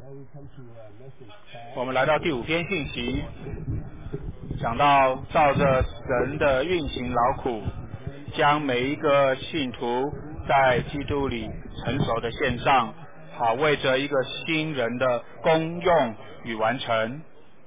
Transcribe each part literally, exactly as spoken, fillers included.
我们来到第五篇信息，讲到照着神的运行劳苦，将每一个信徒在基督里成熟的献上，好为着一个新人的功用与完成。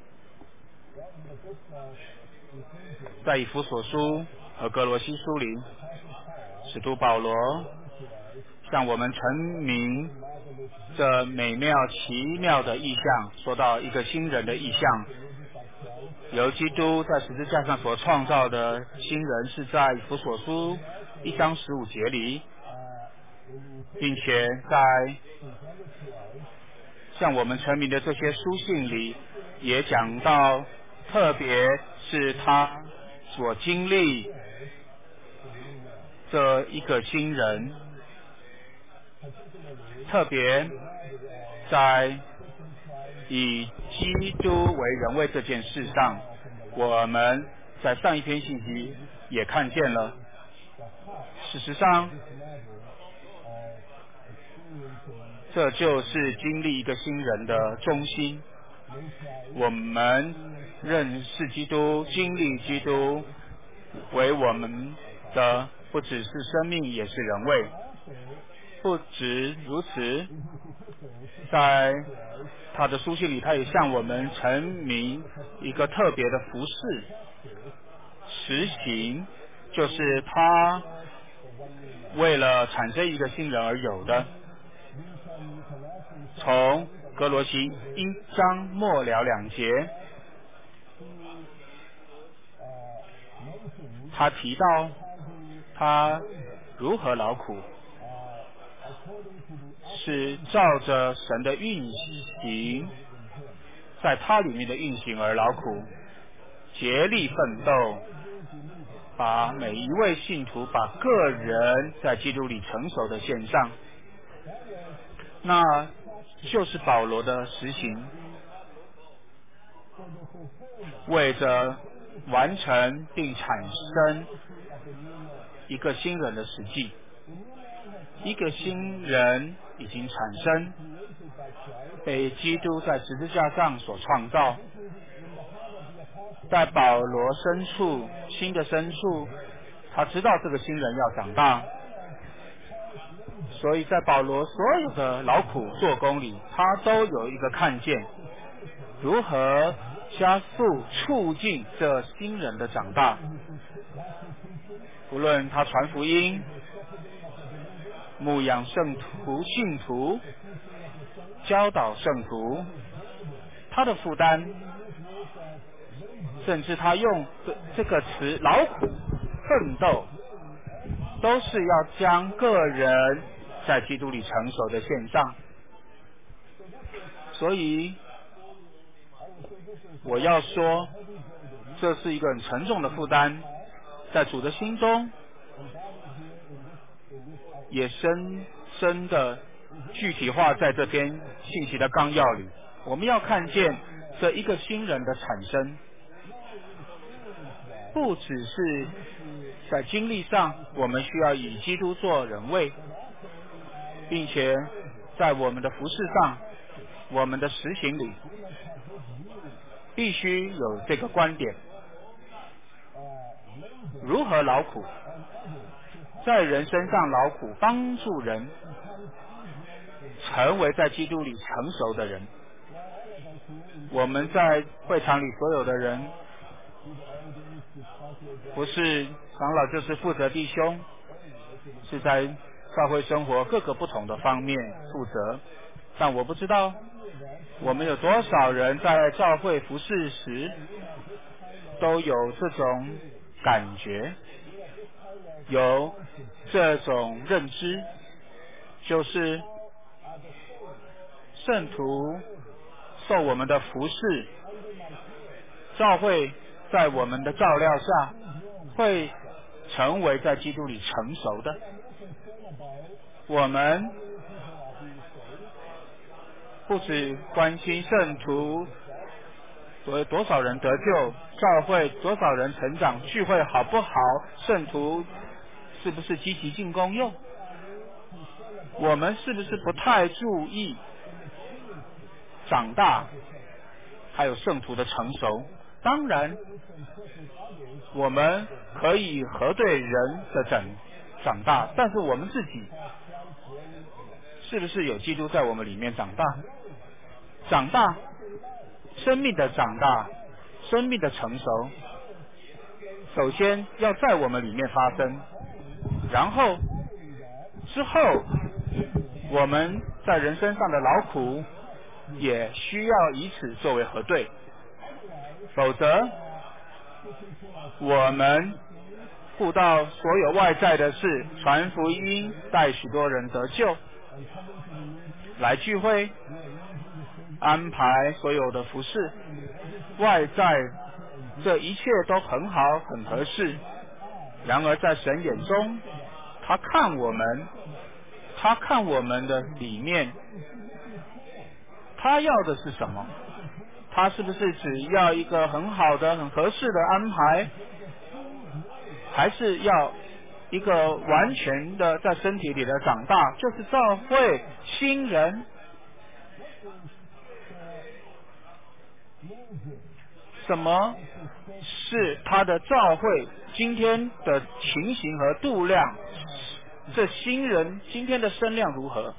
在以弗所书和哥罗西书里，使徒保罗向我们陈明这美妙奇妙的意象，说到一个新人的意象，由基督在十字架上所创造的新人，是在以弗所书一章十五节里，并且在向我们陈明的这些书信里，也讲到，特别是他所经历这一个新人，特别在以基督为人位这件事上，我们在上一篇信息也看见了。事实上，这就是经历一个新人的中心。我们认识基督，经历基督为我们的不只是生命，也是人位。不止如此，在他的书信里，他也向我们陈明一个特别的服事实行，就是他为了产生一个新人而有的。从哥罗西一章末了两节，他提到他如何劳苦，是照着神的运行，在他里面的运行而劳苦，竭力奋斗，把每一位信徒，把个人在基督里成熟的献上。那就是保罗的实行，为着完成并产生一个新人的实际。一个新人已经产生，被基督在十字架上所创造。在保罗深处，心的深处，他知道这个新人要长大，所以在保罗所有的劳苦做工里，他都有一个看见，如何加速促进这新人的长大。无论他传福音、牧养圣徒、信徒、教导圣徒，他的负担，甚至他用这个词劳苦奋斗，都是要将个人在基督里成熟的献上。所以我要说，这是一个很沉重的负担，在主的心中也深深的具体化在这篇信息的纲要里。我们要看见这一个新人的产生，不只是在经历上我们需要以基督做人位，并且在我们的服事上，我们的实行里必须有这个观点。如何劳苦，在人身上劳苦，帮助人成为在基督里成熟的人。我们在会场里所有的人，不是长老就是负责弟兄，是在教会生活各个不同的方面负责。但我不知道我们有多少人在教会服事时都有这种感觉，有这种认知，就是圣徒受我们的服事，教会在我们的照料下会成为在基督里成熟的。我们不只关心圣徒有多少人得救，教会多少人成长，聚会好不好，圣徒是不是积极进功用，我们是不是不太注意长大，还有圣徒的成熟。当然，我们可以核对人的长长大，但是我们自己是不是有基督在我们里面长大？长大，生命的长大，生命的成熟，首先要在我们里面发生，然后之后我们在人身上的劳苦也需要以此作为核对，否则我们顾到所有外在的事，传福音，带许多人得救，来聚会，安排所有的服事，外在这一切都很好很合适，然而在神眼中，他看我们，他看我们的里面，他要的是什么？他是不是只要一个很好的很合适的安排，还是要一个完全的在身体里的长大，就是教会新人？什么是他的教会今天的情形和度量？这新人今天的声量如何？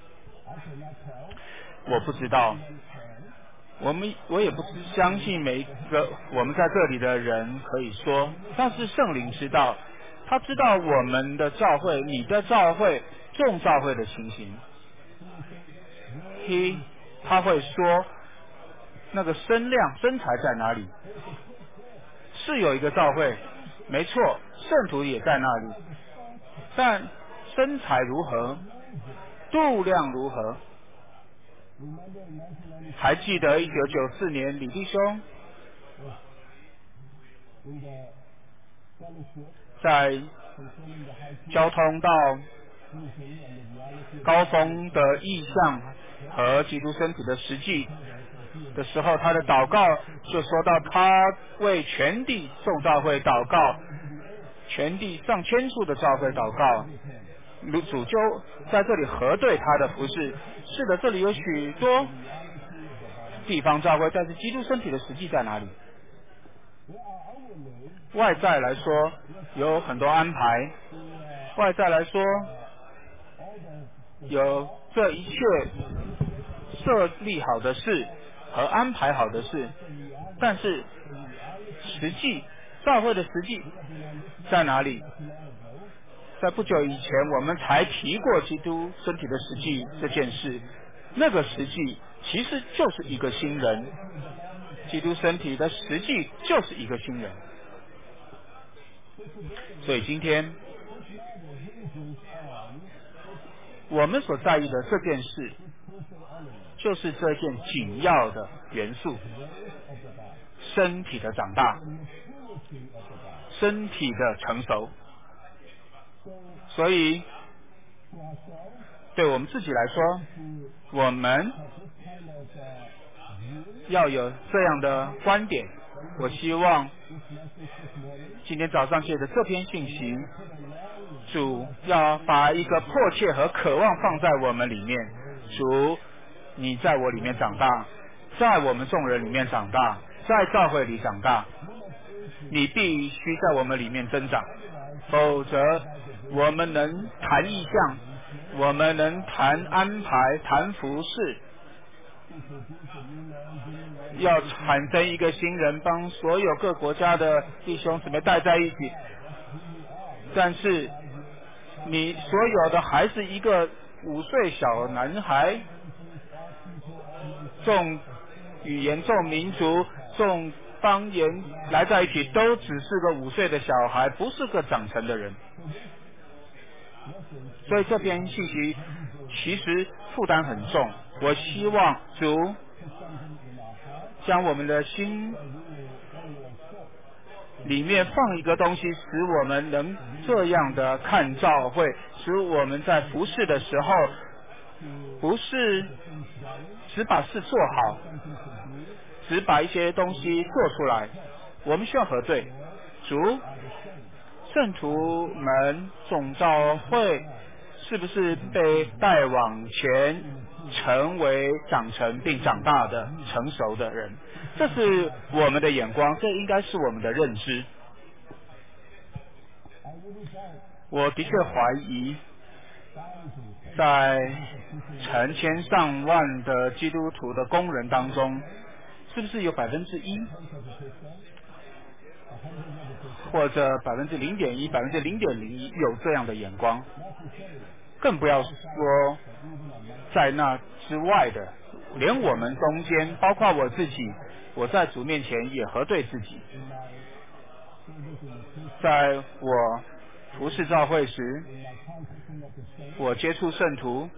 我不知道，我们我也不相信每一个我们在这里的人可以说，但是圣灵知道，他知道我们的教会，你的教会，众教会的情形。he 他会说，那个身量身材在哪里？是有一个教会，没错，圣徒也在那里，但身材如何？度量如何？还记得一九九四年李弟兄在交通到高峰的意象和基督身体的实际的时候，他的祷告就说到，他为全地众教会祷告，全地上千处的教会祷告，主就在这里核对他的服事。是的，这里有许多地方教会，但是基督身体的实际在哪里？外在来说有很多安排，外在来说有这一切设立好的事和安排好的事，但是实际教会的实际在哪里？在不久以前我们才提过基督身体的实际这件事，那个实际其实就是一个新人，基督身体的实际就是一个新人。所以今天我们所在意的这件事，就是这件紧要的元素，身体的长大，身体的成熟。所以对我们自己来说，我们要有这样的观点。我希望今天早上借着这篇信息，主要把一个迫切和渴望放在我们里面。主，你在我里面长大，在我们众人里面长大，在教会里长大，你必须在我们里面增长，否则我们能谈意象，我们能谈安排，谈服事，要产生一个新人，帮所有各国家的弟兄姊妹带在一起，但是你所有的还是一个五岁小男孩，众语言、众民族、众方言来在一起，都只是个五岁的小孩，不是个长成的人。所以这篇信息其实负担很重，我希望主将我们的心里面放一个东西，使我们能这样的看教会，使我们在服事的时候不是只把事做好，只把一些东西做出来，我们需要核对。主，圣徒们众教会是不是被带往前， 成为长成并长大的成熟的人。这是我们的眼光，这应该是我们的认知。我的确怀疑，在成千上万的基督徒的工人当中，是不是有百分之一，或者百分之零点一、百分之零点零一有这样的眼光？更不要说在那之外的，连我们中间，包括我自己，我在主面前也核对自己，在我服侍教会时，我接触圣徒，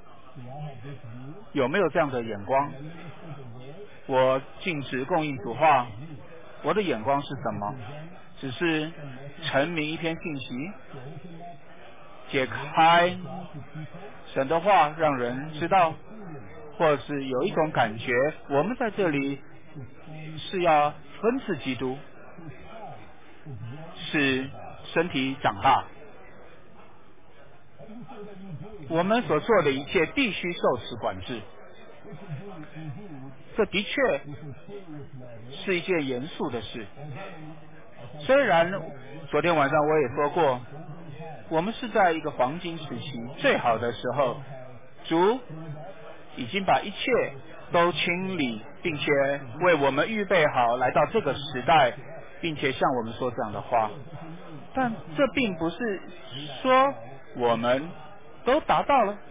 有没有这样的眼光？我尽职供应主话，我的眼光是什么？只是陈明一篇信息，解开神的话让人知道，或是有一种感觉，我们在这里是要分赐基督，使身体长大。我们所做的一切必须受此管制，这的确是一件严肃的事。虽然昨天晚上我也说过，我们是在一个黄金时期最好的时候，主已经把一切都清理，并且为我们预备好来到这个时代，并且向我们说这样的话。但这并不是说我们都达到了，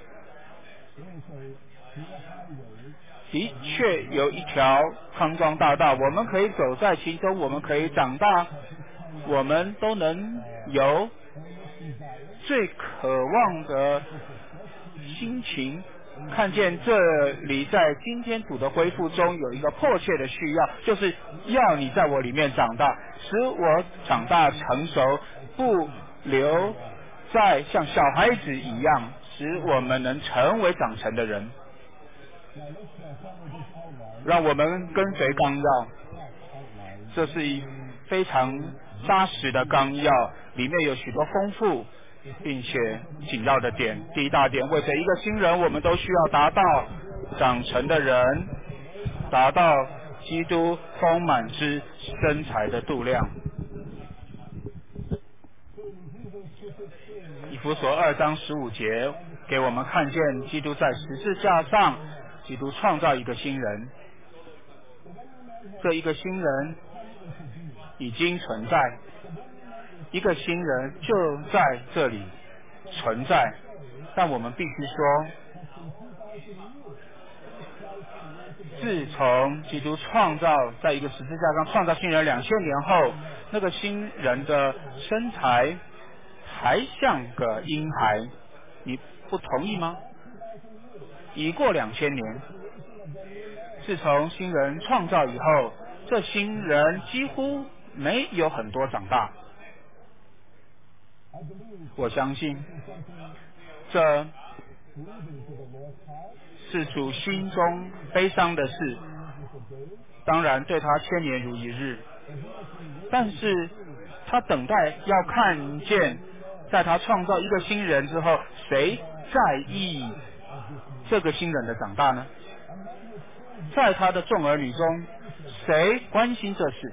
的确有一条康庄大道，我们可以走在其中，我们可以长大，我们都能有最渴望的心情，看见这里在今天主的恢复中有一个迫切的需要，就是要你在我里面长大，使我长大成熟，不留在像小孩子一样，使我们能成为长成的人。让我们跟随纲要，这是一非常扎实的纲要，里面有许多丰富并且紧要的点。第一大点，为着一个新人，我们都需要达到长成的人，达到基督丰满之身材的度量。以弗所二章十五节给我们看见基督在十字架上，基督创造一个新人，这一个新人已经存在，一个新人就在这里存在，但我们必须说，自从基督创造在一个十字架上创造新人两千年后，那个新人的身材还像个婴孩，你不同意吗？已过两千年，自从新人创造以后，这新人几乎没有很多长大。我相信这是主心中悲伤的事，当然对他千年如一日，但是他等待要看见，在他创造一个新人之后，谁在意这个新人的长大呢？在他的众儿女中，谁关心这事？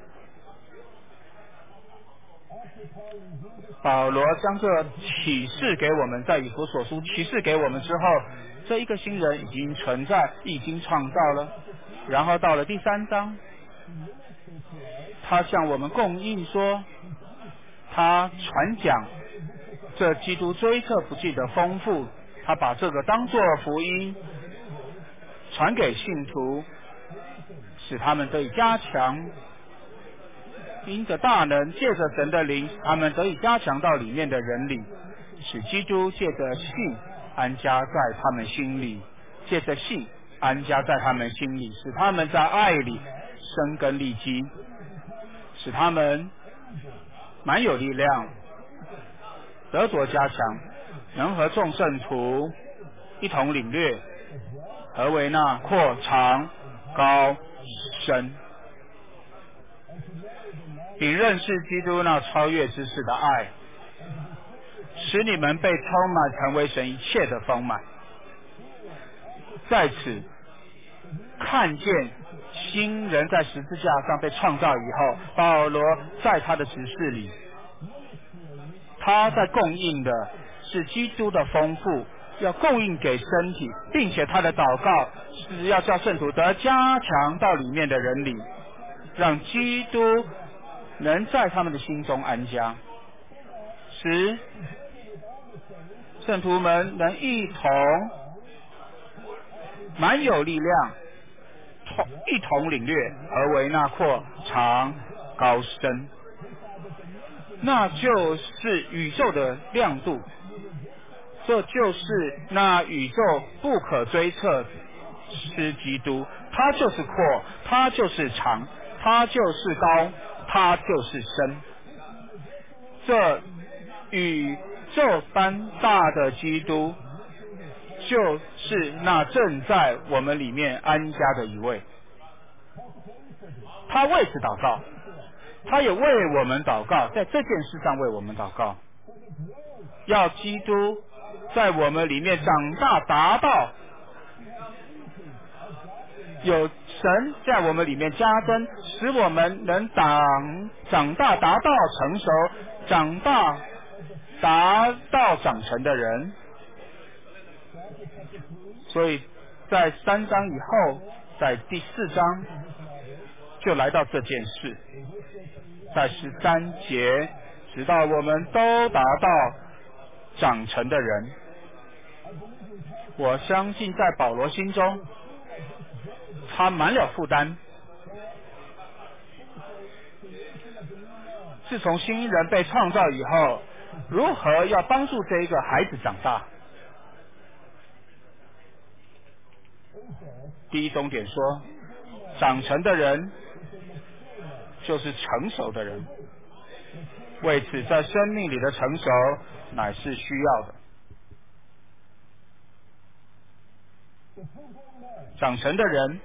保罗将这启示给我们，在以弗所书启示给我们之后，这一个新人已经存在，已经创造了。然后到了第三章，他向我们供应说，他传讲这基督追测不尽的丰富，他把这个当作福音传给信徒，使他们得以加强，因着大能借着神的灵，他们得以加强到里面的人里，使基督借着信安家在他们心里，借着信安家在他们心里，使他们在爱里生根立基，使他们满有力量，得着加强，能和众圣徒一同领略何为那阔长高深，并认识基督那超越之事的爱，使你们被充满成为神一切的丰满。 在此看见新人在十字架上被创造以后，保罗在他的指示里，他在供应的是基督的丰富，要供应给身体，并且他的祷告是要叫圣徒得加强到里面的人里，让基督能在他们的心中安家，使圣徒们能一同满有力量，同一同领略而为那扩长高深，那就是宇宙的亮度，这就是那宇宙不可追测是基督，他就是阔，他就是长，他就是高，他就是深。这宇宙般大的基督，就是那正在我们里面安家的一位。他为此祷告，他也为我们祷告，在这件事上为我们祷告，要基督在我们里面长大，达到有神在我们里面加增，使我们能长长大，达到成熟，长大达到长成的人。所以在三章以后，在第四章就来到这件事，在十三节，直到我们都达到长成的人。我相信在保罗心中，他满了负担。自从新人被创造以后，如何要帮助这一个孩子长大？第一重点说，长成的人就是成熟的人，为此在生命里的成熟乃是需要的。长成的人，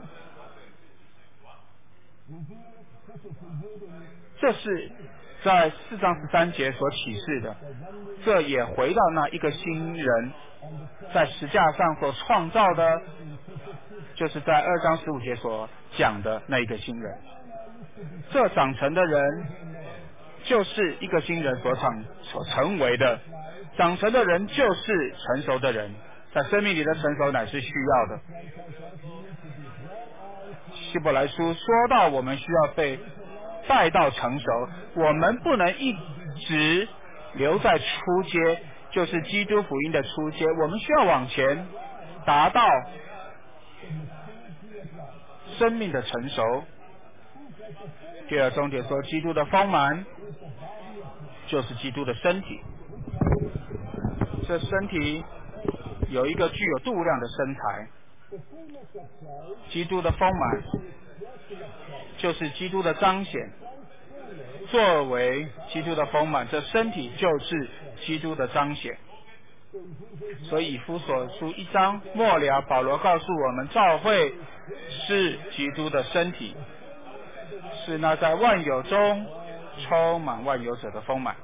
这是在四章十三节所启示的，这也回到那一个新人在石架上所创造的，就是在二章十五节所讲的那一个新人。这长成的人就是一个新人所长所成为的，长成的人就是成熟的人，在生命里的成熟乃是需要的。希伯来书说到我们需要被带到成熟，我们不能一直留在初阶，就是基督福音的初阶，我们需要往前达到生命的成熟。第二重点说，基督的丰满就是基督的身体，这身体有一个具有度量的身材，基督的丰满就是基督的彰显，作为基督的丰满，这身体就是基督的彰显。所以以弗所书一章末了，保罗告诉我们，教会是基督的身体，是那在万有中充满万有者的丰满。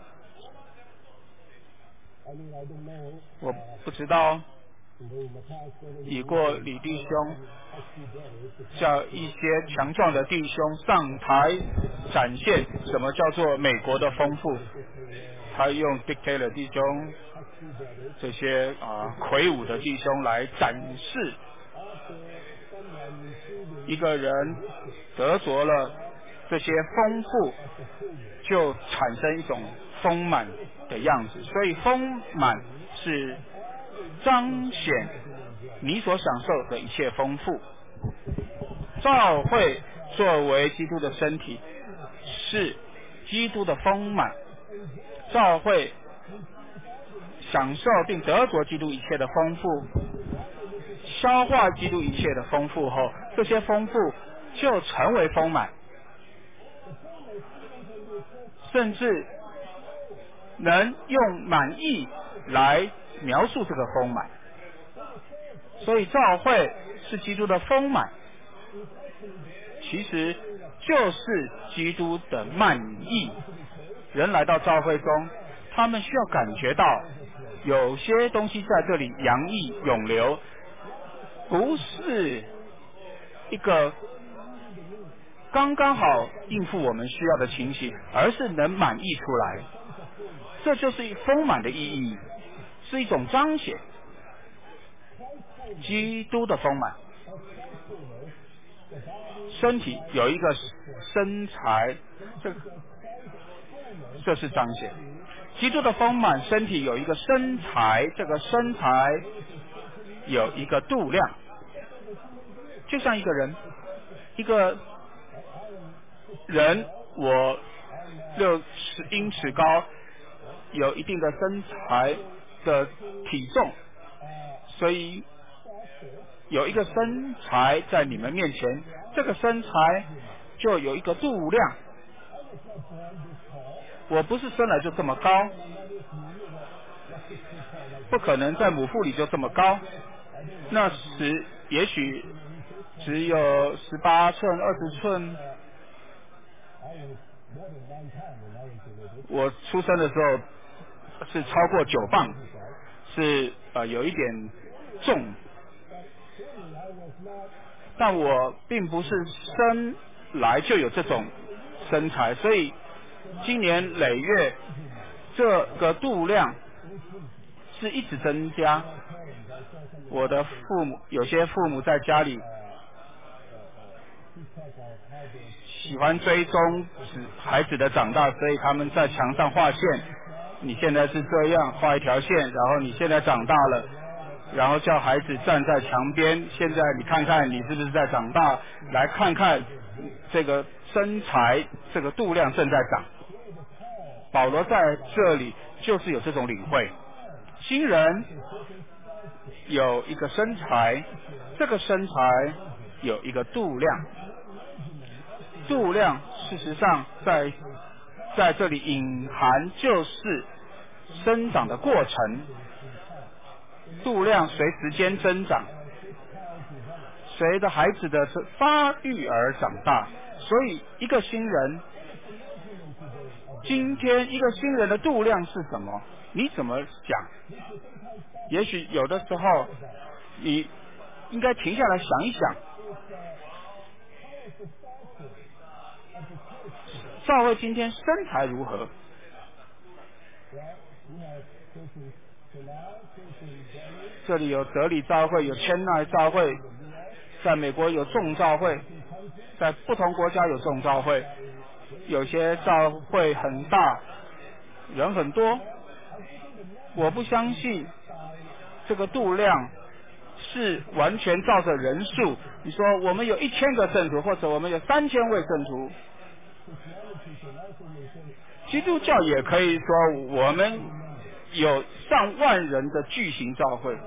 我不知道已过李弟兄叫一些强壮的弟兄上台展现什么叫做美国的丰富，他用 Dick Taylor 弟兄这些啊魁梧的弟兄来展示一个人得着了这些丰富，就产生一种丰满的样子。所以丰满是彰显你所享受的一切丰富。教会作为基督的身体，是基督的丰满。教会享受并得着基督一切的丰富，消化基督一切的丰富后，这些丰富就成为丰满，甚至能用满意来描述这个丰满。所以教会是基督的丰满，其实就是基督的满意。人来到教会中，他们需要感觉到有些东西在这里洋溢涌流， 不是一个刚刚好应付我们需要的情形，而是能满溢出来。这就是丰满的意义，是一种彰显基督的丰满。身体有一个身材，这个这是彰显基督的丰满。身体有一个身材，这个身材有一个度量，就像一个人，一个人我六十英尺高，有一定的身材的体重，所以有一个身材在你们面前，这个身材就有一个度量。我不是生来就这么高，不可能在母腹里就这么高，那时也许只有十八寸、二十寸。我出生的时候是超过九磅，是呃有一点重，但我并不是生来就有这种身材，所以今年累月这个度量是一直增加。我的父母，有些父母在家里喜欢追踪孩子的长大，所以他们在墙上画线。你现在是这样，画一条线，然后你现在长大了，然后叫孩子站在墙边，现在你看看你是不是在长大，来看看这个身材，这个度量正在长。保罗在这里就是有这种领会，新人有一个身材，这个身材有一个度量，度量事实上在在这里隐含就是生长的过程，度量随时间增长，随着孩子的发育而长大。所以一个新人，今天一个新人的度量是什么？你怎么讲？也许有的时候你应该停下来想一想，教会今天身材如何？这里有德里教会，有千奈教会，在美国有众教会，在不同国家有众教会，有些教会很大，人很多。我不相信这个度量是完全照着人数。你说我们有一千个圣徒，或者我们有三千位圣徒，基督教也可以说我们有上万人的巨型教会，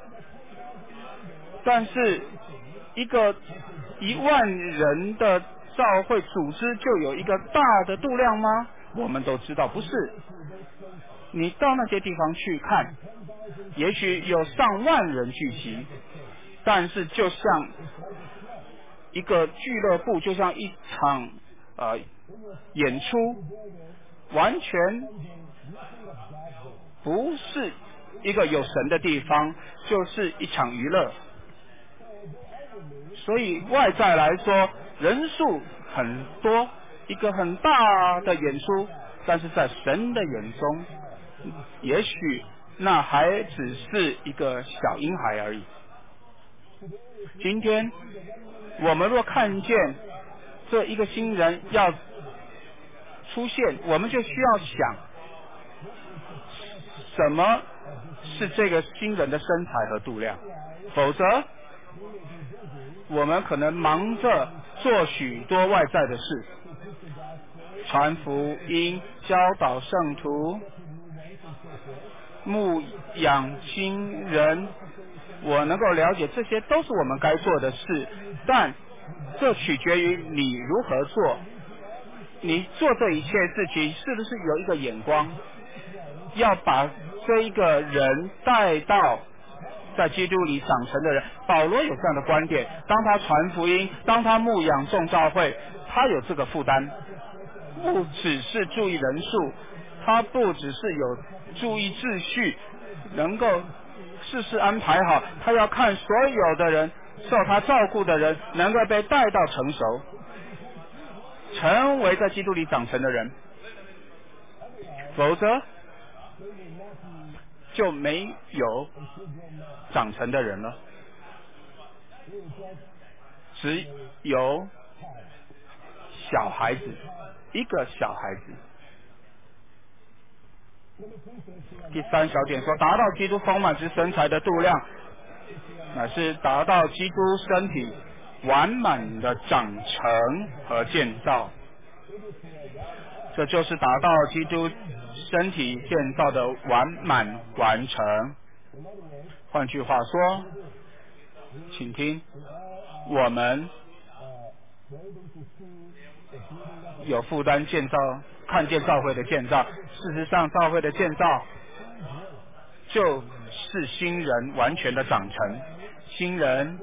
但是一个一万人的教会组织就有一个大的度量吗？我们都知道不是。你到那些地方去看，也许有上万人聚集，但是就像一个俱乐部，就像一场呃演出，完全不是一个有神的地方，就是一场娱乐。所以外在来说人数很多，一个很大的演出，但是在神的眼中，也许那还只是一个小婴孩而已。今天我们若看见这一个新人要出现，我们就需要想什么是这个新人的身材和度量，否则我们可能忙着做许多外在的事，传福音、教导圣徒、牧养新人。我能够了解这些都是我们该做的事，但这取决于你如何做。你做这一切事情是不是有一个眼光，要把这一个人带到在基督里长成的人。保罗有这样的观点，当他传福音，当他牧养众教会，他有这个负担，不只是注意人数，他不只是有注意秩序，能够事事安排好，他要看所有的人受他照顾的人能够被带到成熟，成为在基督里长成的人，否则就没有长成的人了，只有小孩子，一个小孩子。第三小点说，达到基督丰满之身材的度量，乃是达到基督身体完满的长成和建造，这就是达到基督身体建造的完满完成。换句话说，请听，我们有负担建造，看见教会的建造，事实上教会的建造就是新人完全的长成，新人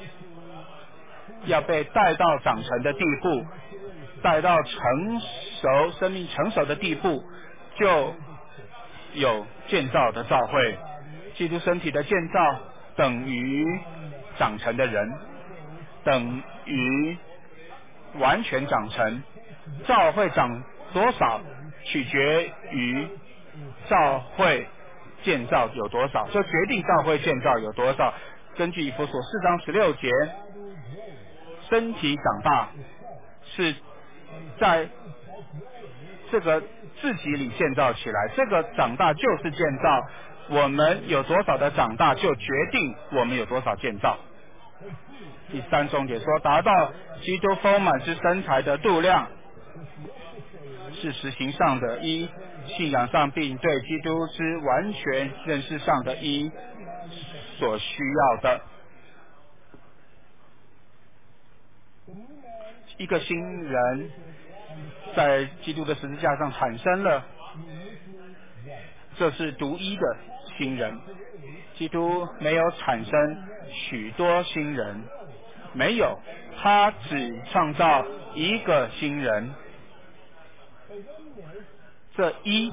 要被带到长成的地步，带到成熟生命成熟的地步，就有建造的教会。基督身体的建造等于长成的人，等于完全长成。教会长多少取决于教会建造有多少，就决定教会建造有多少。根据以弗所四章十六节，身体长大是在这个自己里建造起来，这个长大就是建造，我们有多少的长大就决定我们有多少建造。第三重点说，达到基督丰满之身材的度量，是实行上的一，信仰上并对基督之完全认识上的一所需要的。一个新人在基督的十字架上产生了，这是独一的新人。基督没有产生许多新人，没有，他只创造一个新人。这一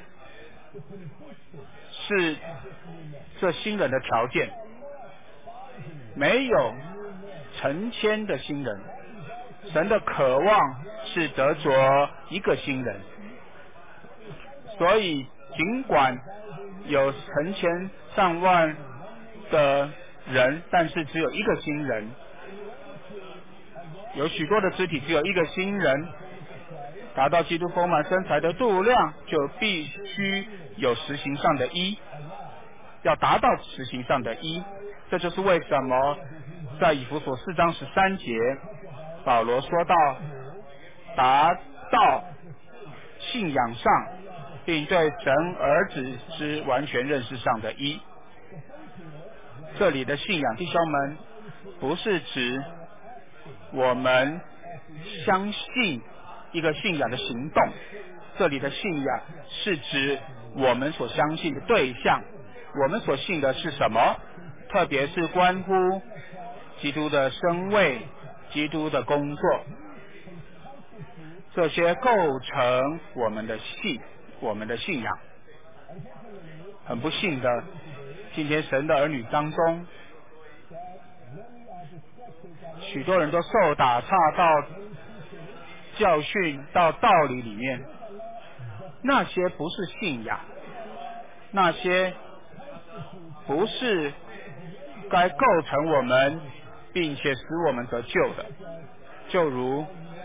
是这新人的条件，没有成千的新人。神的渴望是得着一个新人，所以尽管有成千上万的人，但是只有一个新人。有许多的肢体，只有一个新人。达到基督丰满身材的度量，就必须有实行上的一，要达到实行上的一。这就是为什么在以弗所四章十三节，保罗说到达到信仰上并对神儿子之完全认识上的一。这里的信仰，弟兄们，不是指我们相信一个信仰的行动，这里的信仰是指我们所相信的对象，我们所信的是什么，特别是关乎基督的生位、基督的工作，这些构成我们的信，我们的信仰。很不幸的，今天神的儿女当中，许多人都受打岔到教训到道理里面，那些不是信仰，那些不是该构成我们并且使我们得救的。就如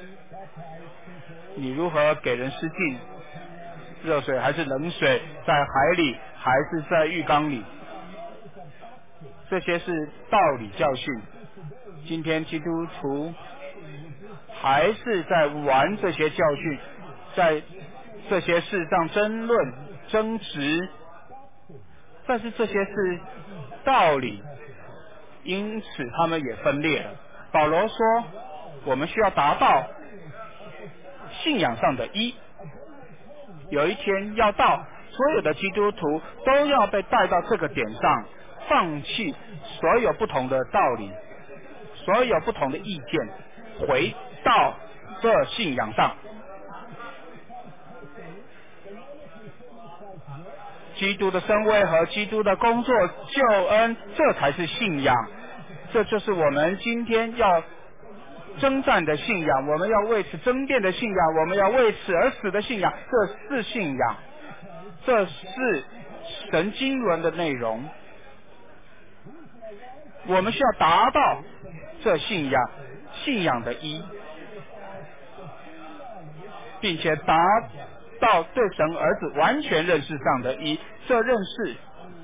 你如何给人施浸，热水还是冷水，在海里还是在浴缸里，这些是道理教训。今天基督徒还是在玩这些教训，在这些事上争论争执，但是这些是道理，因此他们也分裂了。保罗说我们需要达到信仰上的一，有一天要到所有的基督徒都要被带到这个点上，放弃所有不同的道理，所有不同的意见，回到这信仰上。 基督的身位和基督的工作救恩，这才是信仰。这就是我们今天要征战的信仰，我们要为此争辩的信仰，我们要为此而死的信仰，这是信仰，这是神经纶的内容。我们需要达到这信仰信仰的一，并且达到对神儿子完全认识上的一。这认识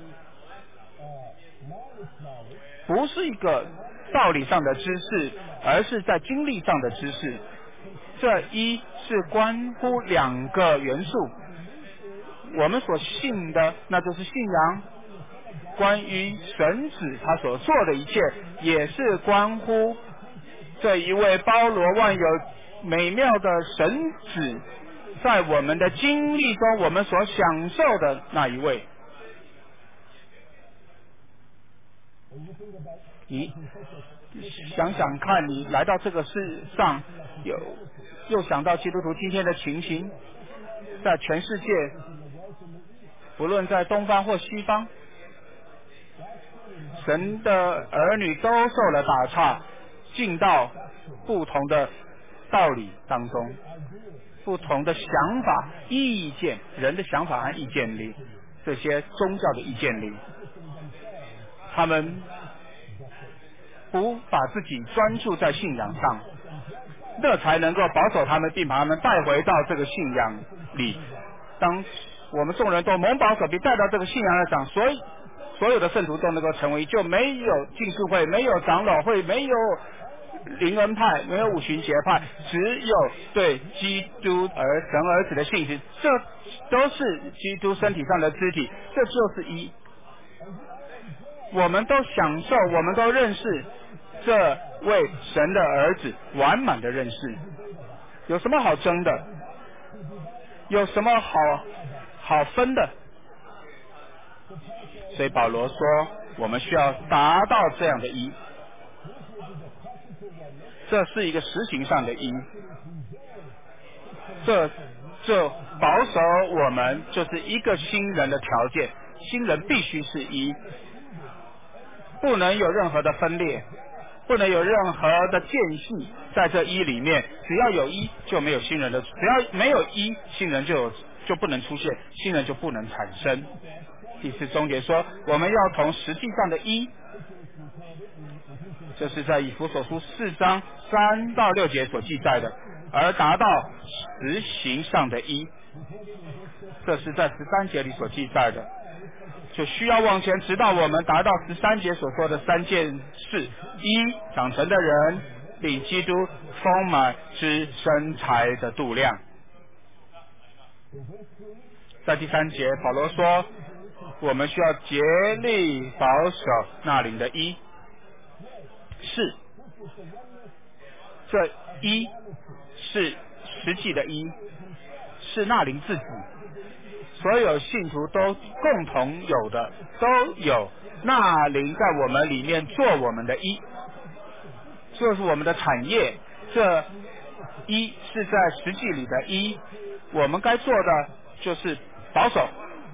不是一个道理上的知识，而是在经历上的知识。这一是关乎两个元素，我们所信的那就是信仰，关于神子他所做的一切，也是关乎这一位包罗万有美妙的神子在我们的经历中我们所享受的那一位。你想想看，你来到这个世上，有又想到基督徒今天的情形，在全世界，不论在东方或西方，神的儿女都受了打岔，进到不同的道理当中，不同的想法、意见，人的想法和意见里，这些宗教的意见里，他们不把自己专注在信仰上，那才能够保守他们，并把他们带回到这个信仰里。当我们众人都蒙保守并带到这个信仰上，所以所有的圣徒都能够成为，就没有浸信会，没有长老会，没有灵恩派，没有五旬节派，只有对基督儿神儿子的信心，这都是基督身体上的肢体，这就是一。我们都享受，我们都认识这位神的儿子完满的认识，有什么好争的？有什么好好分的？所以保罗说，我们需要达到这样的一，这是一个实行上的一，这这保守我们就是一个新人的条件，新人必须是一，不能有任何的分裂，不能有任何的间隙在这一里面，只要有一就没有新人的，只要没有一，新人就有就不能出现，新人就不能产生。第四终结说，我们要从实际上的一，这是在以弗所书四章三到六节所记载的，而达到实行上的一，这是在十三节里所记载的，就需要往前，直到我们达到十三节所说的三件事：一，长成的人，并基督丰满之身材的度量。在第三节，保罗说，我们需要竭力保守那灵的一，是这一是实际的一，是那灵自己，所有信徒都共同有的，都有那灵在我们里面做我们的一，这是我们的产业，这一是在实际里的一，我们该做的就是保守，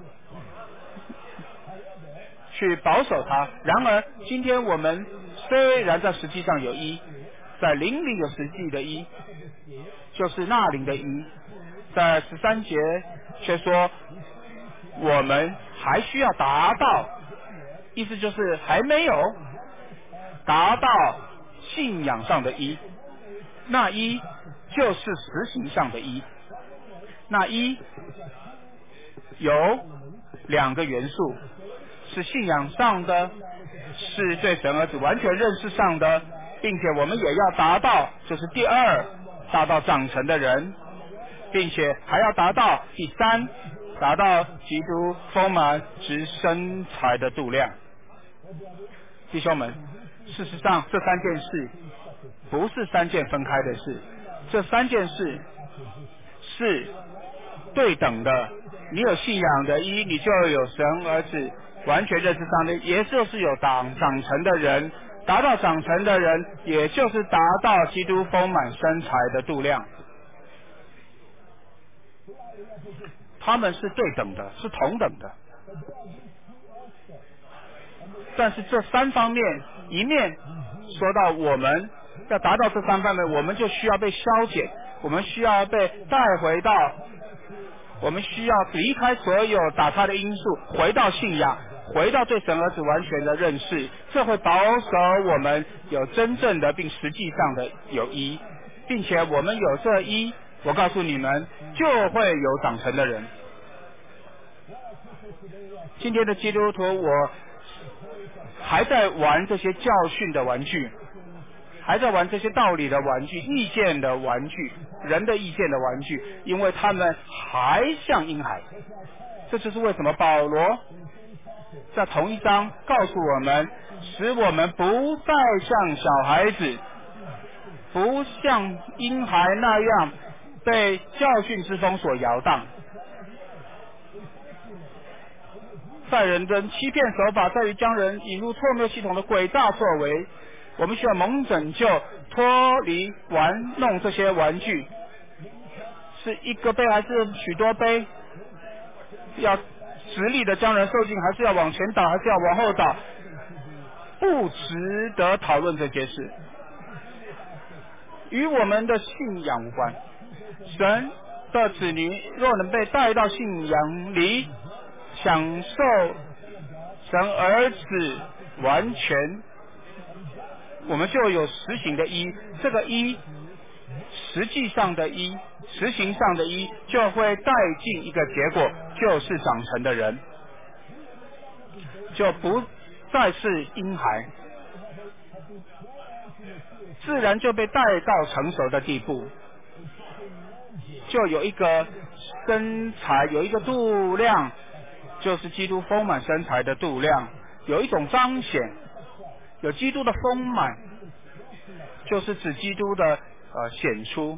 去保守它。然而今天我们虽然在实际上有一，在灵里有实际的一，就是那灵的一，在十三节却说我们还需要达到，意思就是还没有达到信仰上的一，那一就是实行上的一，那一有两个元素，是信仰上的，是对神儿子完全认识上的，并且我们也要达到，就是第二，达到长成的人，并且还要达到第三，达到基督丰满之身材的度量。弟兄们，事实上这三件事不是三件分开的事，这三件事是对等的。你有信仰的一，你就有神儿子完全认识上的，也就是有长长成的人，达到长成的人，也就是达到基督丰满身材的度量。他们是对等的，是同等的。 但是这三方面，一面说到我们要达到这三方面，我们就需要被消减，我们需要被带回到，我们需要离开所有打开的因素，回到信仰，回到对神儿子完全的认识，这会保守我们有真正的并实际上的有一，并且我们有这一，我告诉你们，就会有长成的人。今天的基督徒，我还在玩这些教训的玩具，还在玩这些道理的玩具，意见的玩具，人的意见的玩具，因为他们还像婴孩。这就是为什么保罗在同一章告诉我们，使我们不再像小孩子，不像婴孩那样被教训之风所摇荡。在人的欺骗手法在于将人引入错谬系统的诡诈作为，我们需要蒙拯救，脱离玩弄这些玩具，是一个杯还是许多杯？要直立的将人受尽，还是要往前倒，还是要往后倒？不值得讨论这些事，与我们的信仰无关。神的子女若能被带到信仰里，享受神儿子完全，我们就有实行的一，这个一实际上的一，实行上的一，就会带进一个结果，就是长成的人，就不再是婴孩，自然就被带到成熟的地步，就有一个身材，有一个度量，就是基督丰满身材的度量，有一种彰显，有基督的丰满，就是指基督的呃显出。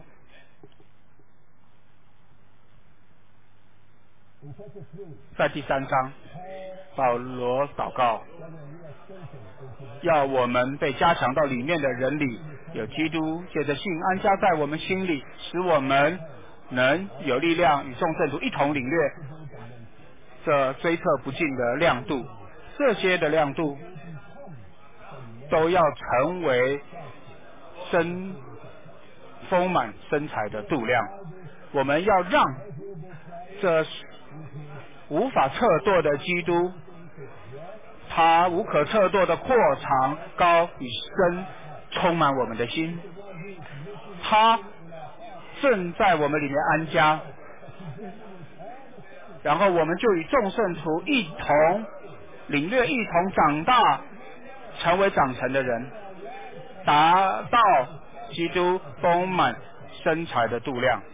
在第三章，保罗祷告，要我们被加强到里面的人里，有基督借着信安家在我们心里，使我们能有力量与众圣徒一同领略这追测不尽的亮度。这些的亮度都要成为身丰满身材的度量。我们要让这无法测度的基督，他无可测度的扩长高与深充满我们的心，他正在我们里面安家，然后我们就与众圣徒一同领略，一同长大，成为长成的人，达到基督丰满身材的度量。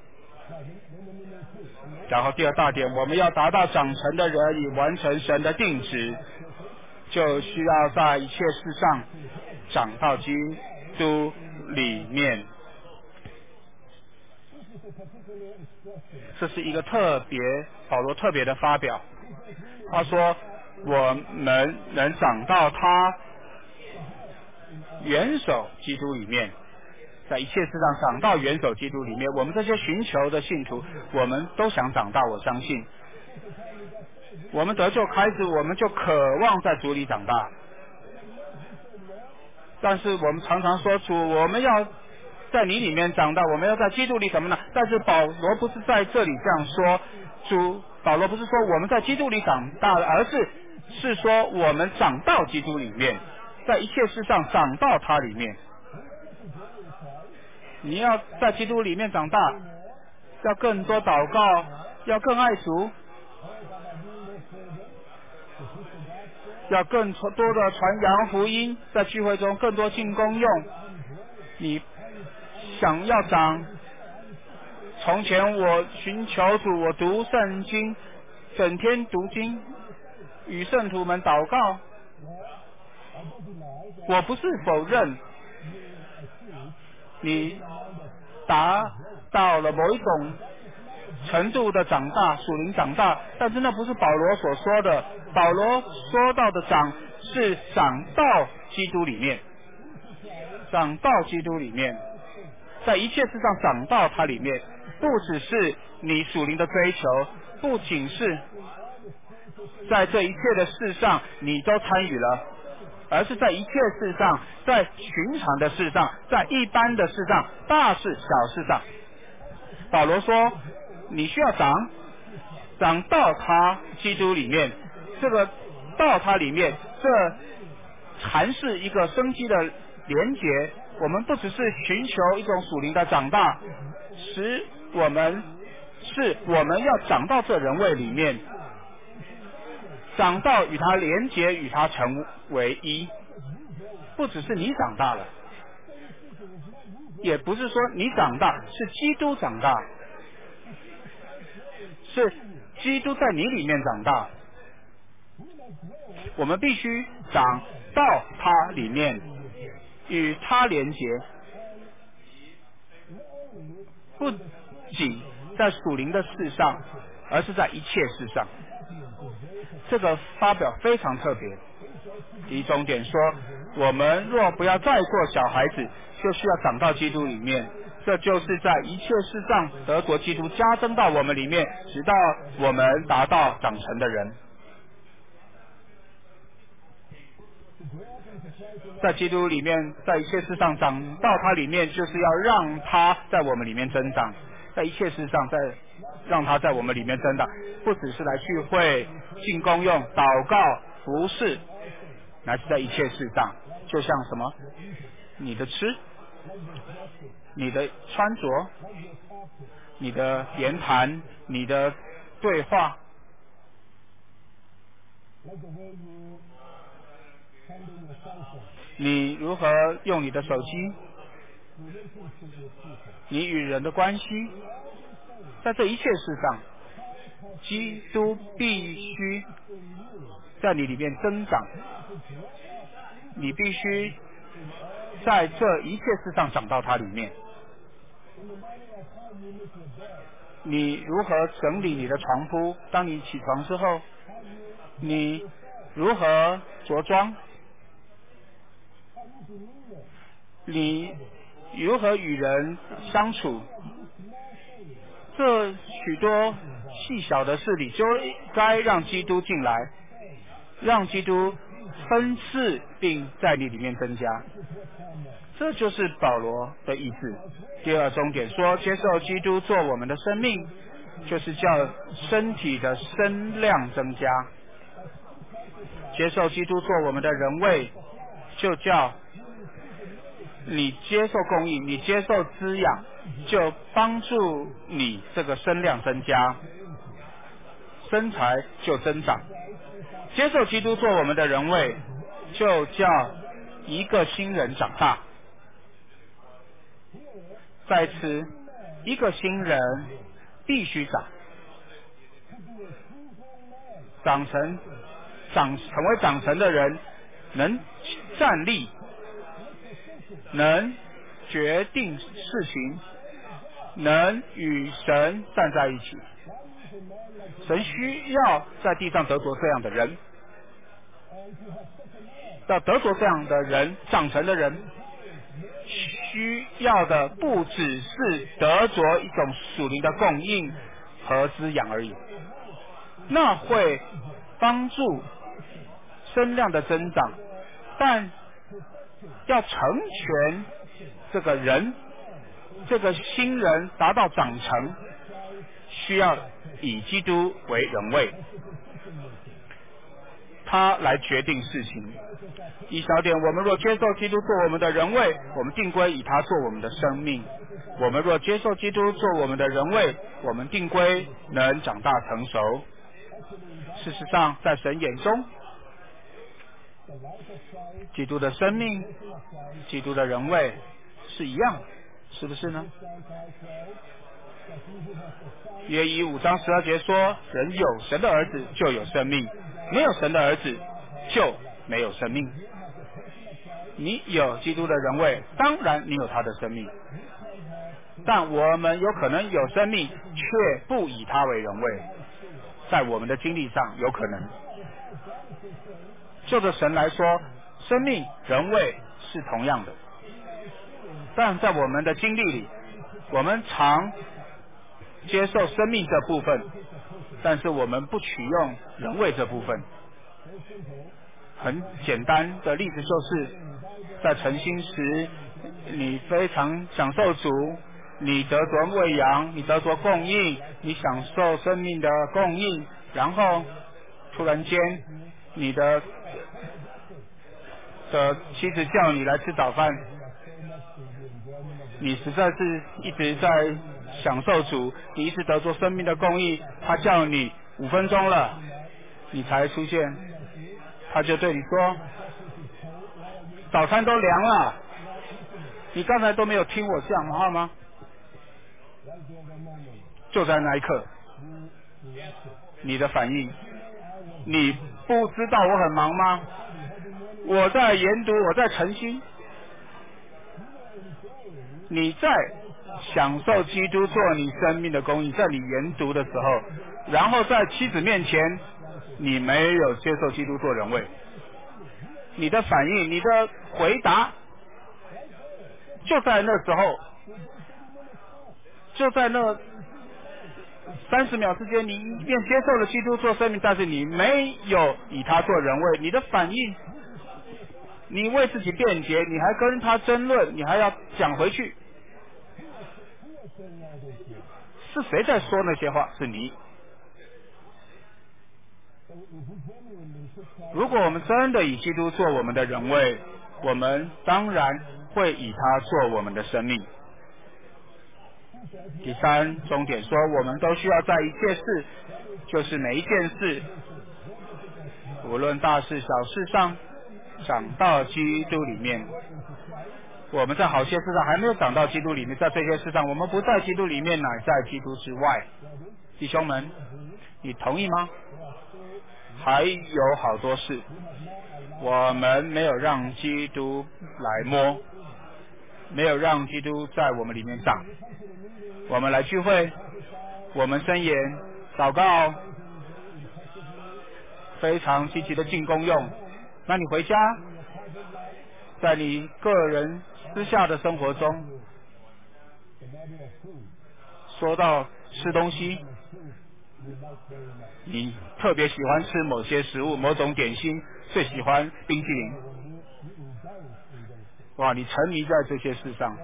然后第二大点，我们要达到长成的人，以完成神的定旨，就需要在一切事上长到基督里面。这是一个特别，保罗特别的发表。他说，我们能长到他元首基督里面，在一切事上长到元首基督里面。我们这些寻求的信徒，我们都想长大，我相信。我们得救开始，我们就渴望在主里长大。但是我们常常说，主，我们要在你里面长大，我们要在基督里怎么呢？但是保罗不是在这里这样说，主保罗不是说我们在基督里长大，而是是说我们长到基督里面，在一切事上长到他里面。你要在基督里面长大，要更多祷告，要更爱主，要更多的传扬福音，在聚会中更多进功用。你想要长，从前我寻求主，我读圣经，整天读经，与圣徒们祷告。我不是否认你达到了某一种程度的长大，属灵长大，但是那不是保罗所说的。保罗说到的长是长到基督里面，长到基督里面，在一切事上长到他里面，不只是你属灵的追求，不仅是在这一切的事上你都参与了，而是在一切事上，在寻常的事上，在一般的事上，大事小事上。保罗说你需要长长到他基督里面，这个到他里面，这阐释一个生机的连结。我们不只是寻求一种属灵的长大，使我们是我们要长到这人位里面，长到与他连结，与他成为一。不只是你长大了，也不是说你长大，是基督长大，是基督在你里面长大。我们必须长到他里面，与他连结，不仅在属灵的事上，而是在一切事上。这个发表非常特别。第一重点说，我们若不要再做小孩子，就需要长到基督里面，这就是在一切事上得着基督加增到我们里面，直到我们达到长成的人。在基督里面，在一切事上长到他里面，就是要让他在我们里面增长，在一切事上在让他在我们里面增长，不只是来聚会进功用祷告服侍，乃是在一切事上，就像什么你的吃，你的穿着，你的言谈，你的对话，你如何用你的手机，你与人的关系，在这一切事上，基督必须在你里面增长，你必须在这一切事上长到它里面。你如何整理你的床铺？当你起床之后，你如何着装？你如何与人相处？这许多细小的事理，就该让基督进来，让基督分赐并在你里面增加。这就是保罗的意思。第二重点说，接受基督做我们的生命，就是叫身体的身量增加。接受基督做我们的人位，就叫你接受供应，你接受滋养，就帮助你这个身量增加，身材就增长。接受基督做我们的人位，就叫一个新人长大。在此，一个新人必须长，长成长成为长成的人，能站立，能决定事情，能与神站在一起。神需要在地上得着这样的人，要得着这样的人，长成的人，需要的不只是得着一种属灵的供应和滋养而已，那会帮助身量的增长，但要成全这个人，这个新人达到长成，需要以基督为人位，他来决定事情。一小点，我们若接受基督做我们的人位，我们定规以他做我们的生命。我们若接受基督做我们的人位，我们定规能长大成熟。事实上，在神眼中，基督的生命，基督的人位是一样的，是不是呢？约珥五章十二节说，人有神的儿子就有生命，没有神的儿子就没有生命。你有基督的人位，当然你有他的生命，但我们有可能有生命却不以他为人位，在我们的经历上有可能。就着神来说，生命人位是同样的，但在我们的经历里，我们常接受生命这部分，但是我们不取用人位这部分。很简单的例子就是，在诚心时，你非常享受主，你得着喂养，你得着供应，你享受生命的供应，然后突然间，你的的妻子叫你来吃早饭，你实在是一直在享受主，你一直得着生命的供应，他叫你五分钟了，你才出现，他就对你说，早餐都凉了，你刚才都没有听我讲话吗？就在那一刻，你的反应，你不知道我很忙吗？我在研读，我在诚心，你在享受基督做你生命的供应，在你研读的时候，然后在妻子面前，你没有接受基督做人位，你的反应，你的回答，就在那时候，就在那三十秒之间，你一边接受了基督做生命，但是你没有以他做人位，你的反应，你为自己辩解，你还跟他争论，你还要讲回去，是谁在说那些话？是你。如果我们真的以基督做我们的人位，我们当然会以他做我们的生命。第三重点说，我们都需要在一切事，就是每一件事，无论大事小事上，长到基督里面。我们在好些事上还没有长到基督里面，在这些事上我们不在基督里面，乃在基督之外。弟兄们，你同意吗？还有好多事我们没有让基督来摸，没有让基督在我们里面长。我们来聚会，我们申言祷告，非常积极的进攻用。那你回家，在你个人私下的生活中，说到吃东西，你特别喜欢吃某些食物，某种点心，最喜欢冰淇淋。哇，你沉迷在这些事上。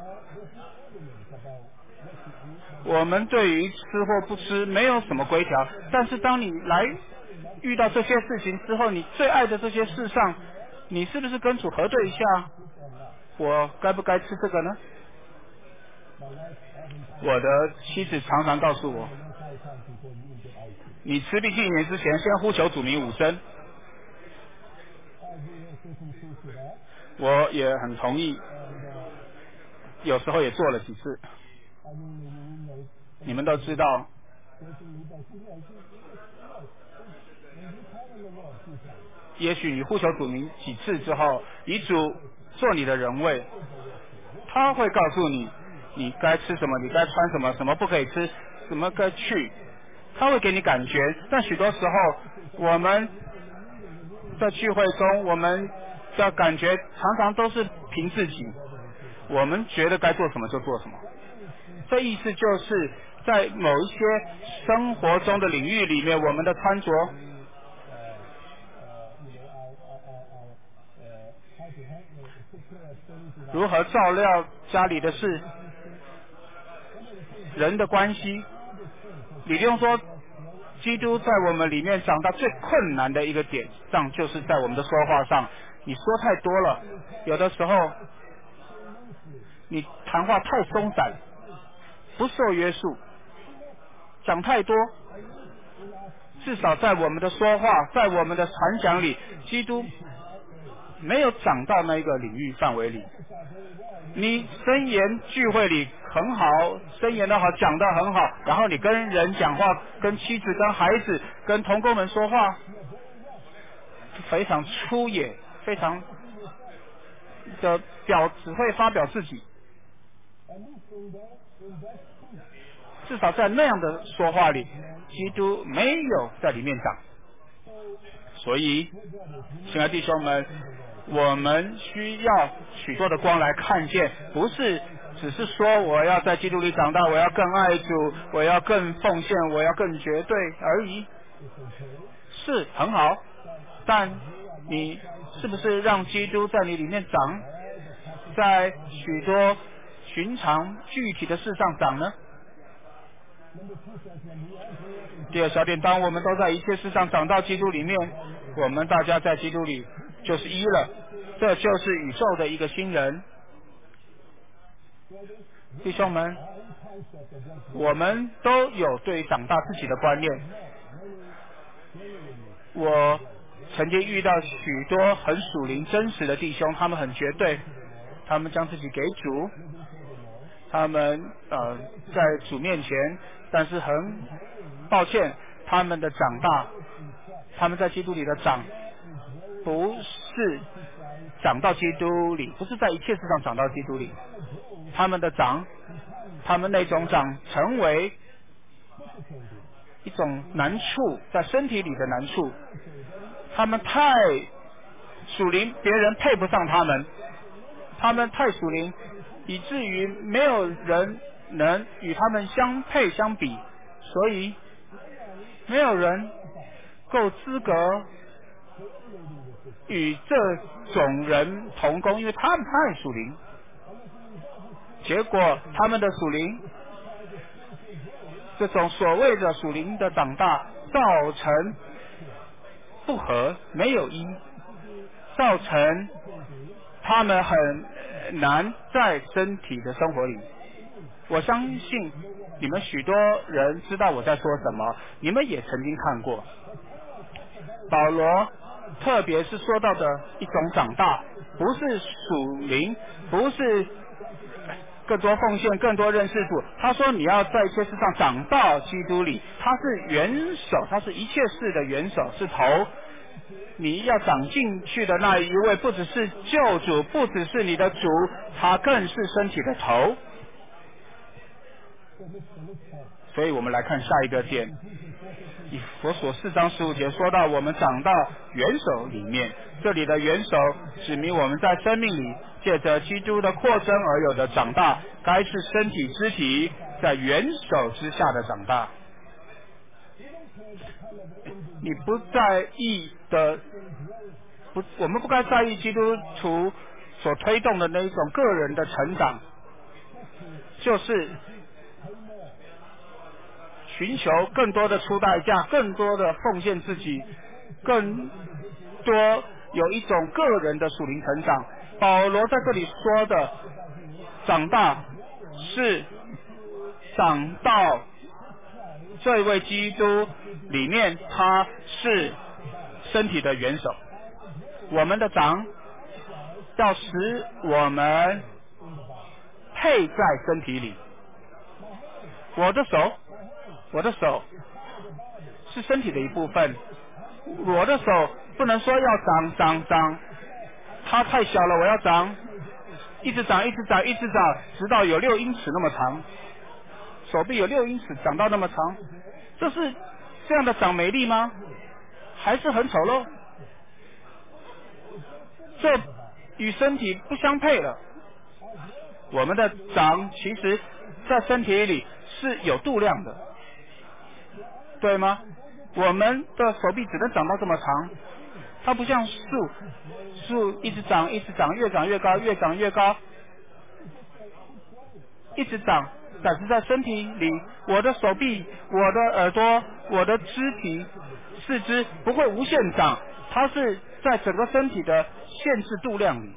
我们对于吃或不吃没有什么规条，但是当你来遇到这些事情之后，你最爱的这些事上，你是不是跟主核对一下，我该不该吃这个呢？我的妻子常常告诉我，你吃冰淇淋之前先呼求主名五声。我也很同意，有时候也做了几次。你们都知道，也许你呼求主名几次之后，以主做你的人位，他会告诉你你该吃什么，你该穿什么，什么不可以吃，什么该去，他会给你感觉。但许多时候我们在聚会中，我们的感觉常常都是凭自己，我们觉得该做什么就做什么。这意思就是在某一些生活中的领域里面，我们的穿着如何照料家里的事，人的关系。李弟兄说，基督在我们里面长大最困难的一个点上，就是在我们的说话上。你说太多了，有的时候你谈话太松散，不受约束，讲太多，至少在我们的说话，在我们的传讲里，基督没有长到那一个领域范围里。你箴言聚会里很好，箴言的好，讲得很好，然后你跟人讲话，跟妻子、跟孩子、跟同工们说话，非常粗野，非常的表，只会发表自己。至少在那样的说话里，基督没有在里面长。所以，亲爱的弟兄们，我们需要许多的光来看见，不是只是说我要在基督里长大，我要更爱主，我要更奉献，我要更绝对而已，是很好，但你是不是让基督在你里面长，在许多寻常具体的事上长呢？第二小点，当我们都在一切事上长到基督里面，我们大家在基督里就是一了，这就是宇宙的一个新人。弟兄们，我们都有对长大自己的观念。我曾经遇到许多很属灵真实的弟兄，他们很绝对，他们将自己给主，他们呃在主面前，但是很抱歉，他们的长大，他们在基督里的长，不是长到基督里，不是在一切事上长到基督里，他们的长，他们那种长成为一种难处，在身体里的难处，他们太属灵，别人配不上他们，他们太属灵，以至于没有人能与他们相配相比，所以没有人够资格与这种人同工，因为他们太属灵。结果他们的属灵，这种所谓的属灵的长大，造成不和，没有一，造成他们很难在身体的生活里。我相信你们许多人知道我在说什么，你们也曾经看过保罗，特别是说到的一种长大，不是属灵，不是更多奉献，更多认识主。他说你要在一切事上长到基督里，他是元首，他是一切事的元首，是头。你要长进去的那一位，不只是救主，不只是你的主，他更是身体的头。所以我们来看下一个点，以弗所四章十五节说到我们长到元首里面，这里的元首指明我们在生命里借着基督的扩增而有的长大，该是身体肢体在元首之下的长大。你不在意的，不，我们不该在意基督徒所推动的那一种个人的成长，就是寻求更多的出代价，更多的奉献自己，更多有一种个人的属灵成长。保罗在这里说的长大，是长到这位基督里面，他是身体的元首。我们的长要使我们配在身体里。我的手我的手是身体的一部分，我的手不能说要长长长，它太小了，我要长，一直长一直长一直长，直到有六英尺那么长，手臂有六英尺长到那么长，这是这样的长美丽吗？还是很丑陋？这与身体不相配了。我们的长其实在身体里是有度量的，对吗？我们的手臂只能长到这么长，它不像树，树一直长一直长，越长越高，越长越高，一直长。但是在身体里，我的手臂、我的耳朵、我的肢体、四肢不会无限长，它是在整个身体的限制度量里。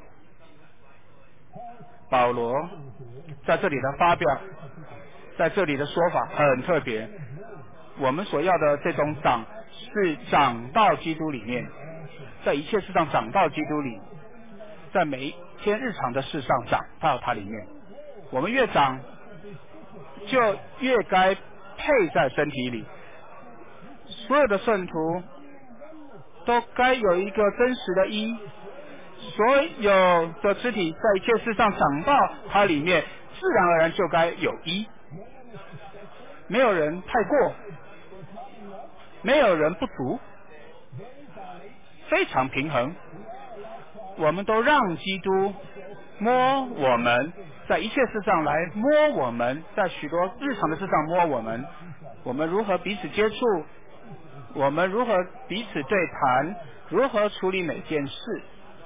保罗在这里的发表，在这里的说法很特别。我们所要的这种长，是长到基督里面，在一切事上长到基督里，在每一天日常的事上长到它里面。我们越长，就越该配在身体里。所有的圣徒都该有一个真实的一，所有的肢体在一切事上长到它里面，自然而然就该有一。没有人太过，没有人不足，非常平衡。我们都让基督摸我们， 在一切事上来摸我们，在许多日常的事上摸我们，我们如何彼此接触，我们如何彼此对谈，如何处理每件事。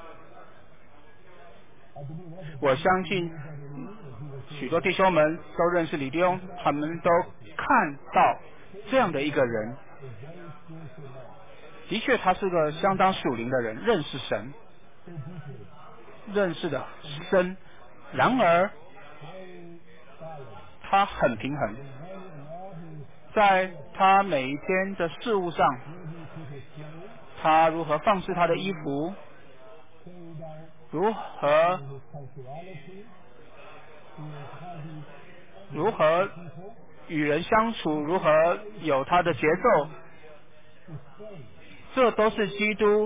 我相信许多弟兄们都认识李弟兄，他们都看到这样的一个人，的确他是个相当属灵的人，认识神，认识的深，然而他很平衡，在他每一天的事物上，他如何放置他的衣服，如何如何与人相处，如何有他的节奏，这都是基督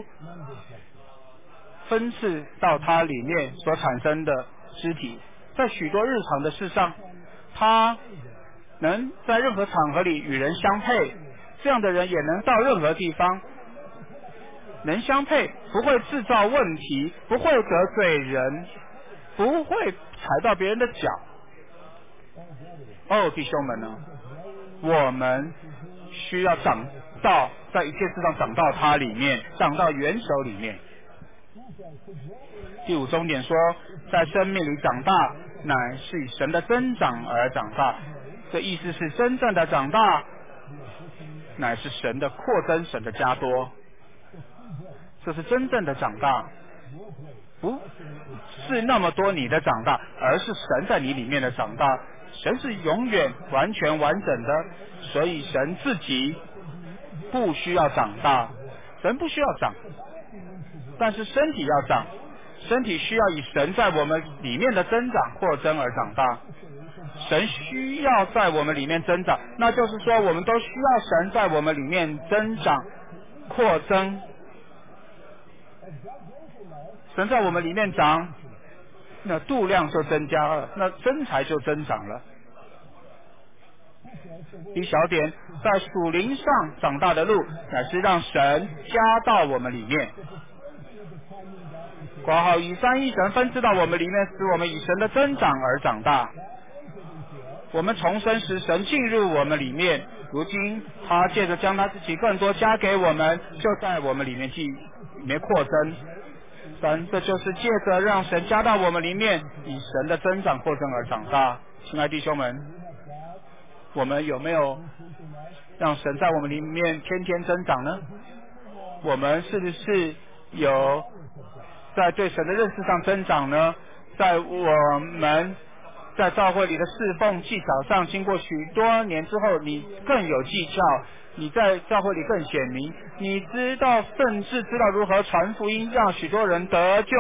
分赐到他里面所产生的肢体。在许多日常的事上，他能在任何场合里与人相配，这样的人也能到任何地方能相配，不会制造问题，不会得罪人，不会踩到别人的脚。哦，弟兄们呢，我们需要长到在一切事上长到他里面，长到元首里面。第五重点说，在生命里长大，乃是以神的增长而长大。这意思是真正的长大，乃是神的扩增，神的加多。这是真正的长大，不是那么多你的长大，而是神在你里面的长大。神是永远完全完整的，所以神自己不需要长大，神不需要长，但是身体要长，身体需要以神在我们里面的增长扩增而长大。神需要在我们里面增长，那就是说我们都需要神在我们里面增长扩增。神在我们里面长，那度量就增加了，那身材就增长了。一小点，在属灵上长大的路，乃是让神加到我们里面。括号以三一神分赐到我们里面，使我们以神的增长而长大。我们重生时，神进入我们里面，如今他借着将他自己更多加给我们，就在我们里面继里面扩增。三，这就是借着让神加到我们里面，以神的增长扩增而长大。亲爱弟兄们，我们有没有让神在我们里面天天增长呢？我们是不是有在对神的认识上增长呢？在我们在教会里的侍奉技巧上，经过许多年之后，你更有技巧，你在教会里更显明，你知道，甚至知道如何传福音，让许多人得救。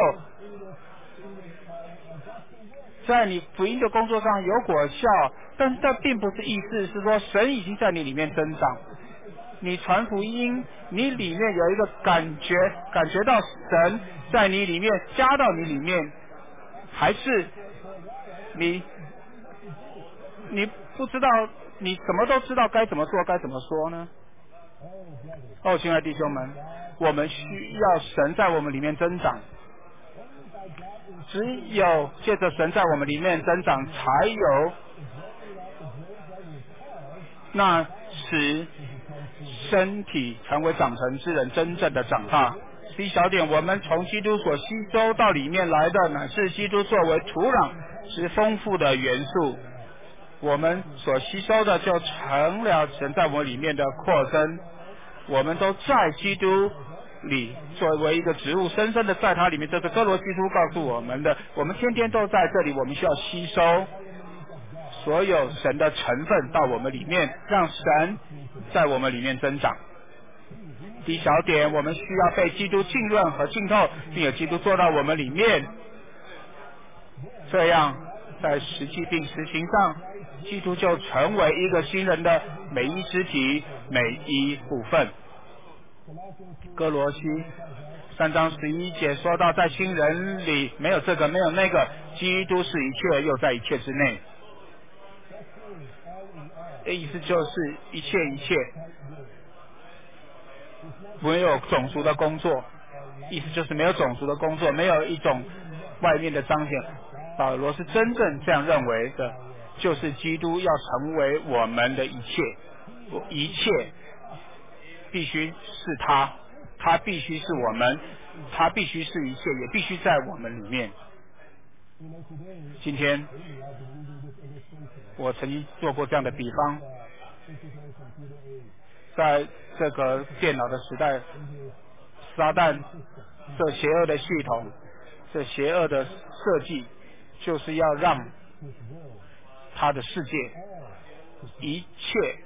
在你福音的工作上有果效，但是这并不是意思是说神已经在你里面增长。你传福音，你里面有一个感觉，感觉到神在你里面加到你里面，还是你你不知道，你什么都知道该怎么做该怎么说呢？哦，亲爱的弟兄们，我们需要神在我们里面增长，只有借着神在我们里面增长，才有那使身体成为长成之人真正的长大。第一小点，我们从基督所吸收到里面来的，乃是基督作为土壤是丰富的元素。我们所吸收的就成了神在我们里面的扩增。我们都在基督里作为一个植物，深深的在它里面。这是哥罗西书告诉我们的，我们天天都在这里，我们需要吸收所有神的成分到我们里面，让神在我们里面增长。第一小点，我们需要被基督浸润和浸透，并有基督做到我们里面，这样在实际并实行上，基督就成为一个新人的每一肢体每一部分。哥罗西三章十一节说到，在新人里没有这个没有那个，基督是一切，又在一切之内。意思就是一切一切，没有种族的工作，意思就是没有种族的工作，没有一种外面的彰显， 保罗是真正这样认为的，就是基督要成为我们的一切，一切必须是他，他必须是我们，他必须是一切，也必须在我们里面。今天我曾经做过这样的比方，在这个电脑的时代，撒旦这邪恶的系统，这邪恶的设计，就是要让他的世界一切，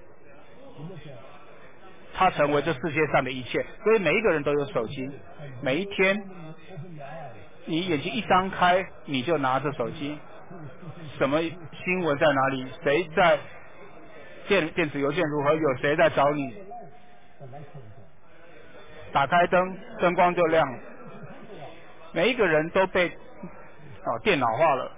他成为这世界上的一切。所以每一个人都有手机，每一天你眼睛一张开，你就拿着手机，什么新闻在哪里，谁在电电子邮件如何，有谁在找你，打开灯，灯光就亮了。每一个人都被哦电脑化了。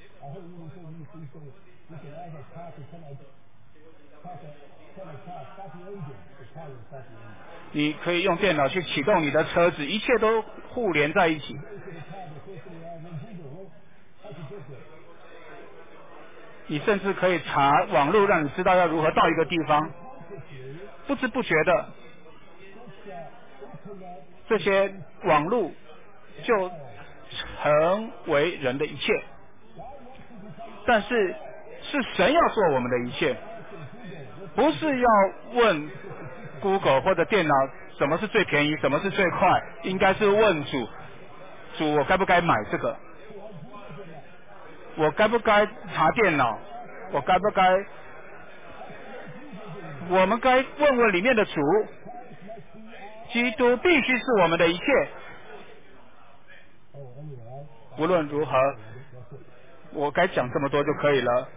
你可以用电脑去启动你的车子，一切都互联在一起。你甚至可以查网络，让你知道要如何到一个地方。不知不觉的，这些网络就成为人的一切。但是是神要做我们的一切，不是要问 Google 或者电脑什么是最便宜，什么是最快，应该是问主，主我该不该买这个？我该不该查电脑？我该不该？我们该问问里面的主，基督必须是我们的一切。无论如何，我该讲这么多就可以了。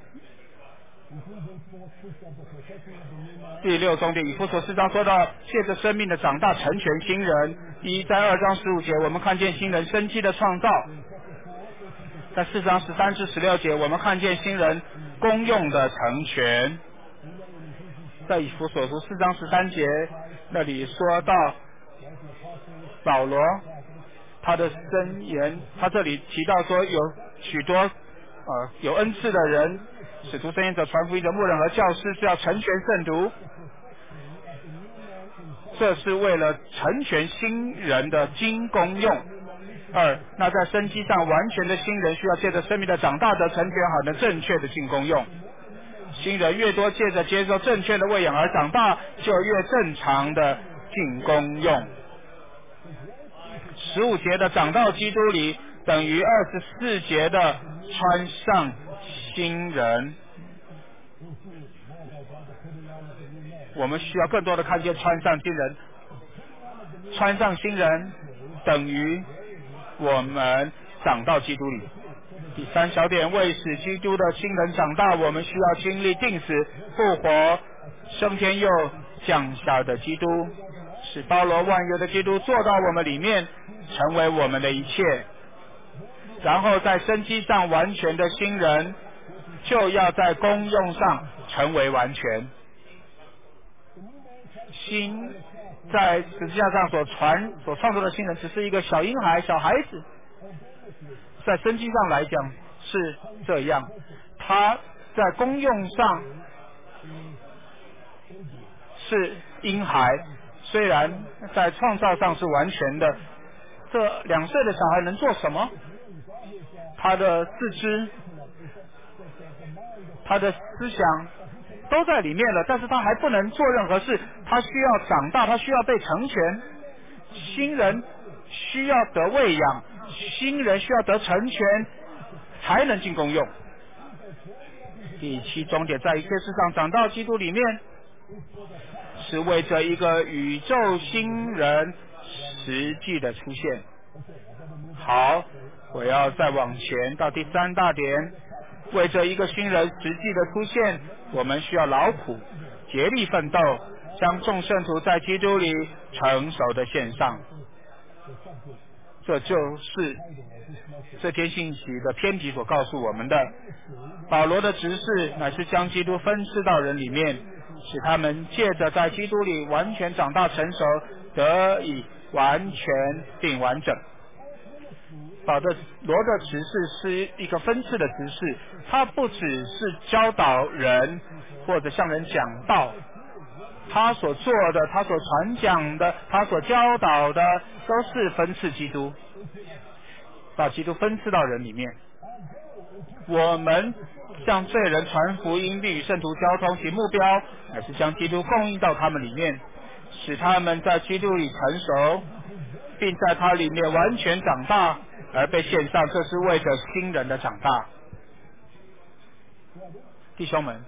第六重点，以弗所四章说到，借着生命的长大成全新人。一在二章十五节，我们看见新人生机的创造；在四章十三至十六节，我们看见新人功用的成全。在以弗所书四章十三节那里说到保罗他的箴言，他这里提到说有许多呃有恩赐的人，使徒、箴言者、传福音的牧人和教师是要成全圣徒，这是为了成全新人的经功用。二，那在生机上完全的新人需要借着生命的长大得成全好的正确的进功用。新人越多借着接受正确的喂养而长大，就越正常的进功用。十五节的长到基督里等于二十四节的穿上新人。我们需要更多的看见穿上新人，穿上新人等于我们长到基督里。第三小点，为使基督的新人长大，我们需要经历定死、复活、升天又降下的基督，使包罗万有的基督坐到我们里面，成为我们的一切。然后在生机上完全的新人，就要在功用上成为完全。新在十字架上所传所创造的新人，只是一个小婴孩、小孩子。在生机上来讲是这样，他在功用上是婴孩，虽然在创造上是完全的。这两岁的小孩能做什么？他的四肢、他的思想都在里面了，但是他还不能做任何事，他需要长大，他需要被成全。新人需要得喂养，新人需要得成全，才能进功用。第七重点，在一切事上长到基督里面，是为着一个宇宙新人实际的出现。好，我要再往前到第三大点，为着一个新人实际的出现，我们需要劳苦竭力奋斗，将众圣徒在基督里成熟的献上。这就是这篇信息的篇题所告诉我们的。保罗的职事乃是将基督分赐到人里面，使他们借着在基督里完全长大成熟，得以完全并完整。 保的罗的执事是一个分赐的执事，他不只是教导人或者向人讲道，他所做的，他所传讲的，他所教导的，都是分赐基督，把基督分赐到人里面。我们向罪人传福音，并与圣徒交通，其目标乃是将基督供应到他们里面，使他们在基督里成熟，并在他里面完全长大，而被献上。这是为着新人的长大。弟兄们，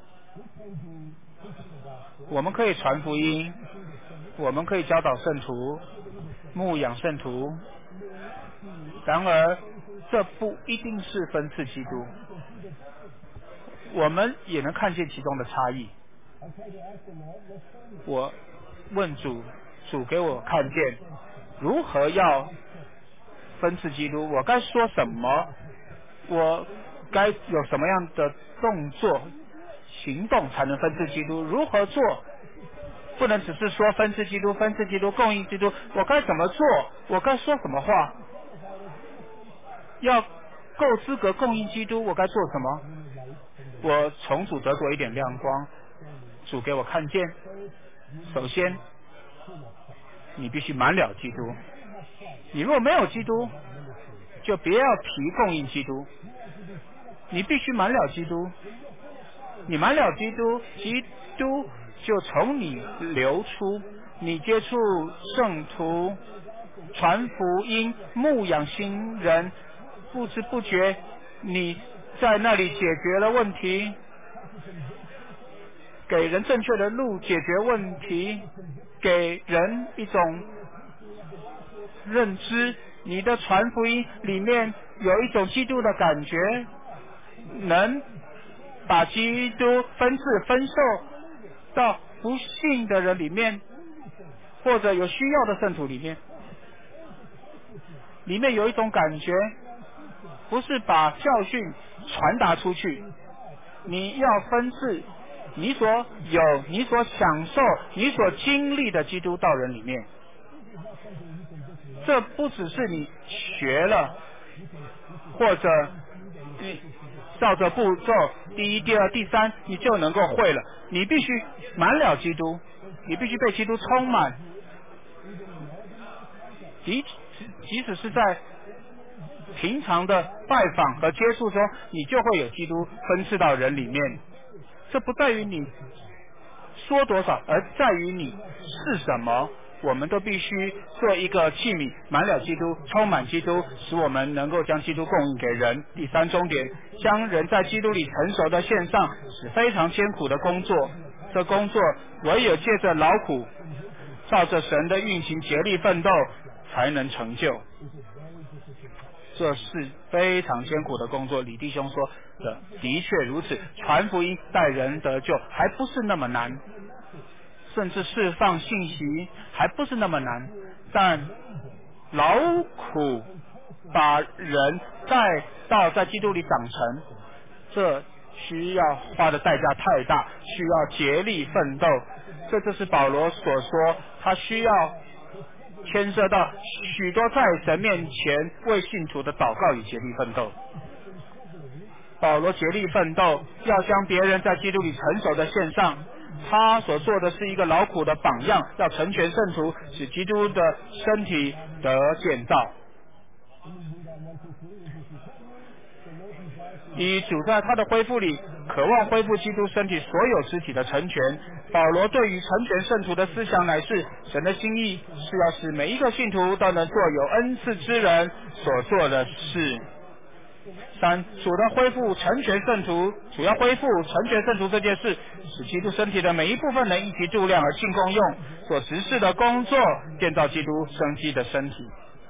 我们可以传福音，我们可以教导圣徒，牧养圣徒，然而这不一定是分赐基督，我们也能看见其中的差异。我问主，主给我看见如何要分赐基督，我该说什么，我该有什么样的动作行动才能分赐基督，如何做，不能只是说分赐基督分赐基督供应基督，我该怎么做，我该说什么话，要够资格供应基督，我该做什么。我从主得过一点亮光，主给我看见，首先你必须满了基督，你若没有基督，就别要提供应基督，你必须满了基督，你满了基督，基督就从你流出，你接触圣徒，传福音，牧养新人，不知不觉你在那里解决了问题，给人正确的路，解决问题，给人一种认知，你的传福音里面有一种基督的感觉，能把基督分赐分授到不信的人里面，或者有需要的圣徒里面，里面有一种感觉，不是把教训传达出去，你要分赐你所有、你所享受、你所经历的基督到人里面。这不只是你学了，或者你照着步骤第一、第二、第三你就能够会了，你必须满了基督，你必须被基督充满。即即使是在平常的拜访和接触中，你就会有基督分赐到人里面。这不在于你说多少，而在于你是什么。我们都必须做一个器皿，满了基督，充满基督，使我们能够将基督供应给人。第三重点，将人在基督里成熟的献上，是非常艰苦的工作。这工作唯有借着劳苦，照着神的运行竭力奋斗，才能成就。这是非常艰苦的工作。李弟兄说的的确如此，传福音带人得救还不是那么难，甚至释放信息还不是那么难，但劳苦把人带到在基督里长成，这需要花的代价太大，需要竭力奋斗。这就是保罗所说，他需要牵涉到许多在神面前为信徒的祷告与竭力奋斗。保罗竭力奋斗，要将别人在基督里成熟的献上，他所做的是一个劳苦的榜样，要成全圣徒，使基督的身体得建造。以主在他的恢复里渴望恢复基督身体所有肢体的成全。保罗对于成全圣徒的思想乃是神的心意，是要使每一个信徒都能做有恩赐之人所做的事。三，主的恢复成全圣徒，主要恢复成全圣徒这件事，使基督身体的每一部分能一起度量而尽共用，所实施的工作，建造基督生机的身体。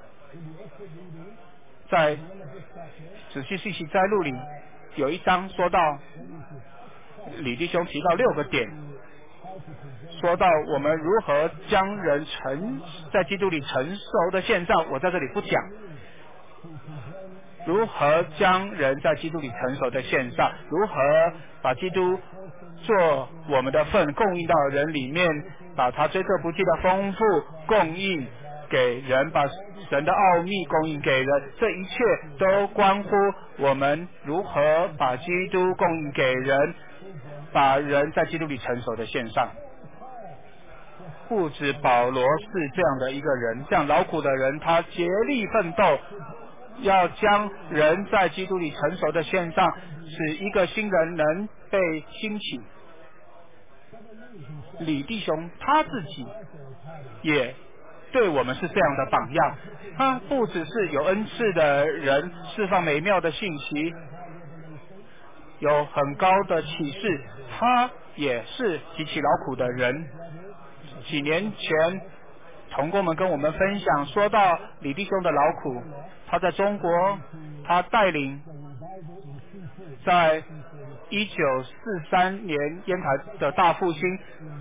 在仔细信息摘录里有一章说到，李弟兄提到六个点，说到我们如何将人成在基督里成熟的献上，我在这里不讲。如何将人在基督里成熟的献上，如何把基督做我们的份供应到人里面，把他追刻不尽的丰富供应给给人，把神的奥秘供应给人，这一切都关乎我们如何把基督供应给人，把人在基督里成熟的献上。不止保罗是这样的一个人，这样劳苦的人，他竭力奋斗，要将人在基督里成熟的献上，使一个新人能被兴起。李弟兄他自己也对我们是这样的榜样，他不只是有恩赐的人，释放美妙的信息，有很高的启示，他也是极其劳苦的人。几年前同工们跟我们分享，说到李弟兄的劳苦，他在中国，他带领在一九四三年烟台的大复兴，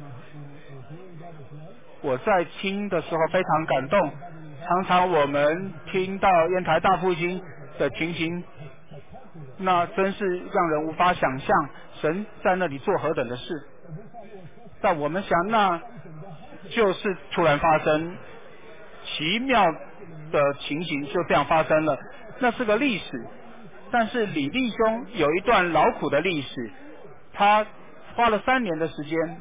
我在听的时候非常感动。常常我们听到烟台大复兴的情形，那真是让人无法想象神在那里做何等的事。但我们想，那就是突然发生，奇妙的情形就这样发生了，那是个历史。但是李弟兄有一段劳苦的历史，他花了三年的时间。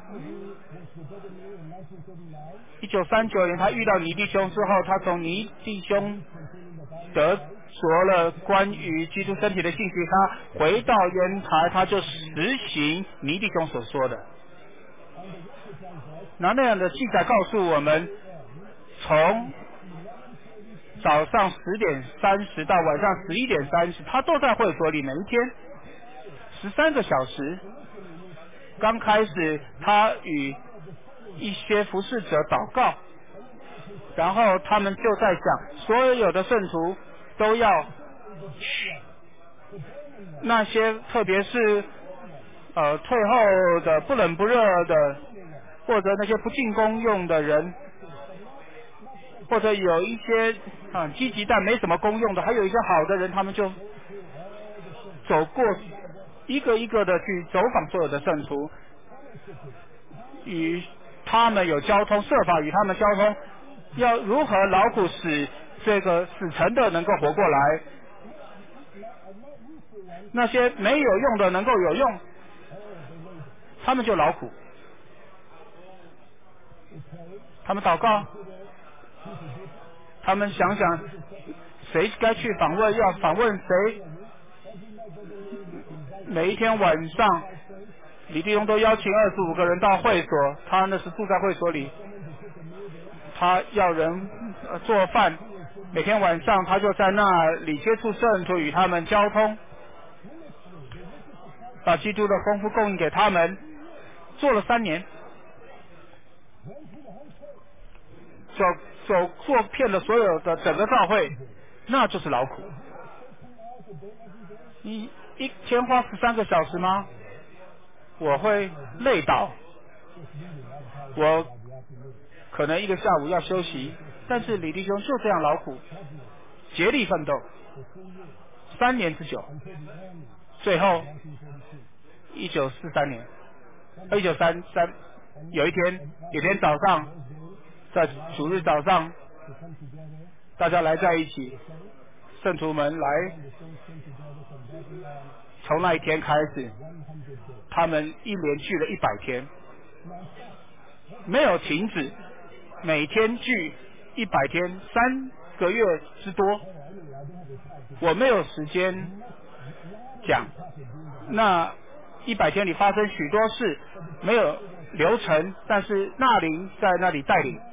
一九三九年他遇到倪弟兄之后，他从倪弟兄得着了关于基督身体的信息，他回到烟台，他就实行倪弟兄所说的。那那样的记载告诉我们，从早上十点三十到晚上十一点三十，他都在会所里，每一天十三个小时。刚开始他与一些服侍者祷告，然后他们就在想，所有的圣徒都要那些特别是呃退后的不冷不热的，或者那些不进攻用的人，或者有一些啊积极但没什么功用的，还有一些好的人，他们就走过一个一个的去走访所有的圣徒，与他们有交通，设法与他们交通，要如何劳苦使这个死沉的能够活过来，那些没有用的能够有用，他们就劳苦。他们祷告，他们想想谁该去访问，要访问谁。每一天晚上李弟兄都邀请二十五个人到会所，他那是住在会所里，他要人、呃、做饭，每天晚上他就在那里接触圣徒，与他们交通，把基督的丰富供应给他们，做了三年，走走做遍了所有的整个教会，那就是劳苦。你一天花十三个小时吗？我会累倒，我可能一个下午要休息，但是李弟兄就这样劳苦，竭力奋斗，三年之久，最后一九四三年，一九三三有一天，有天早上，在主日早上，大家来在一起，圣徒们来，从那一天开始，他们一连聚了一百天，没有停止，每天聚一百天，三个月之多。我没有时间讲，那一百天里发生许多事，没有流程，但是纳灵在那里带领。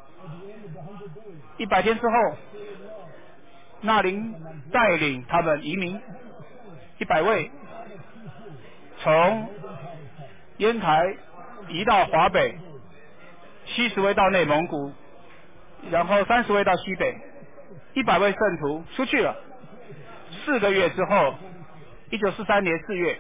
一百天之后，纳灵带领他们移民，一百位从烟台移到华北，七十位到内蒙古，然后三十位到西北，一百位圣徒出去了。四个月之后，一九四三年四月，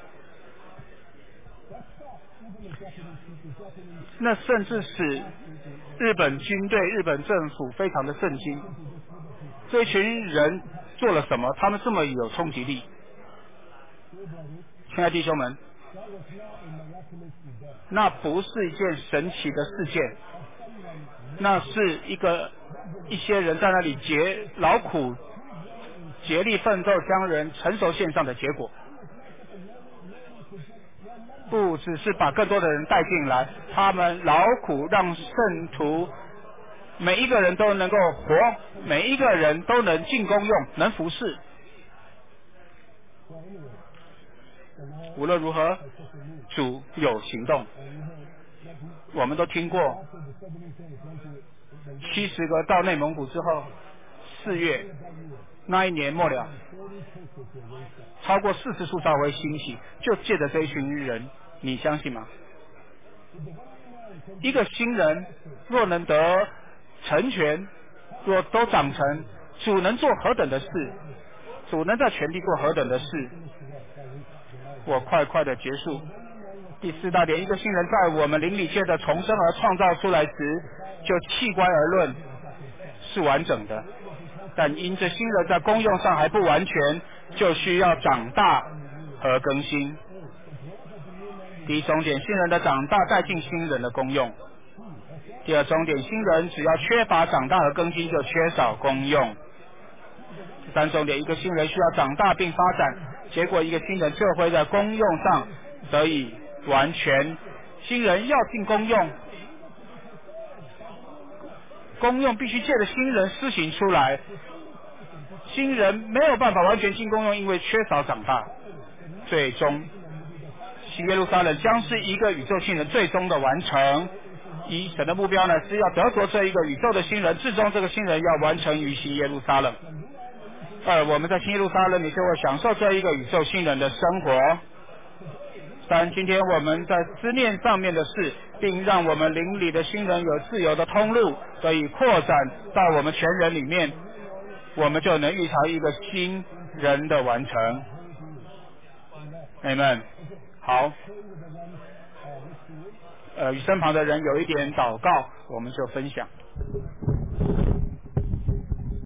那甚至使日本军队、日本政府非常的震惊。这一群人做了什么？他们这么有冲击力？亲爱的弟兄们， 那不是一件神奇的事件，那是一个一些人在那里竭劳苦、竭力奋斗，将人成熟线上的结果。不只是把更多的人带进来，他们劳苦让圣徒每一个人都能够活，每一个人都能进功用，能服侍。无论如何，主有行动。我们都听过，七十个到内蒙古之后，四月那一年末了，超过四十处教会兴起，就借着这一群人，你相信吗？一个新人若能得成全，若都长成，主能做何等的事，主能在全地做何等的事。我快快的结束。第四大点，一个新人在我们邻里界的重生而创造出来时，就器官而论是完整的，但因这新人在功用上还不完全，就需要长大和更新。第一重点，新人的长大带进新人的功用。第二重点，新人只要缺乏长大和更新，就缺少功用。第三重点，一个新人需要长大并发展，结果一个新人就会在功用上得以完全。新人要进功用，功用必须借着新人施行出来。新人没有办法完全进功用，因为缺少长大。最终，新耶路撒冷将是一个宇宙新人最终的完成。一，神的目标呢是要得着这一个宇宙的新人，最终这个新人要完成于新耶路撒冷。二，我们在新耶路撒冷里就会享受这一个宇宙新人的生活。三，今天我们在思念上面的事，并让我们邻里的新人有自由的通路，得以扩展到我们全人里面，我们就能预尝一个新人的完成。Amen。好，呃，与身旁的人有一点祷告，我们就分享。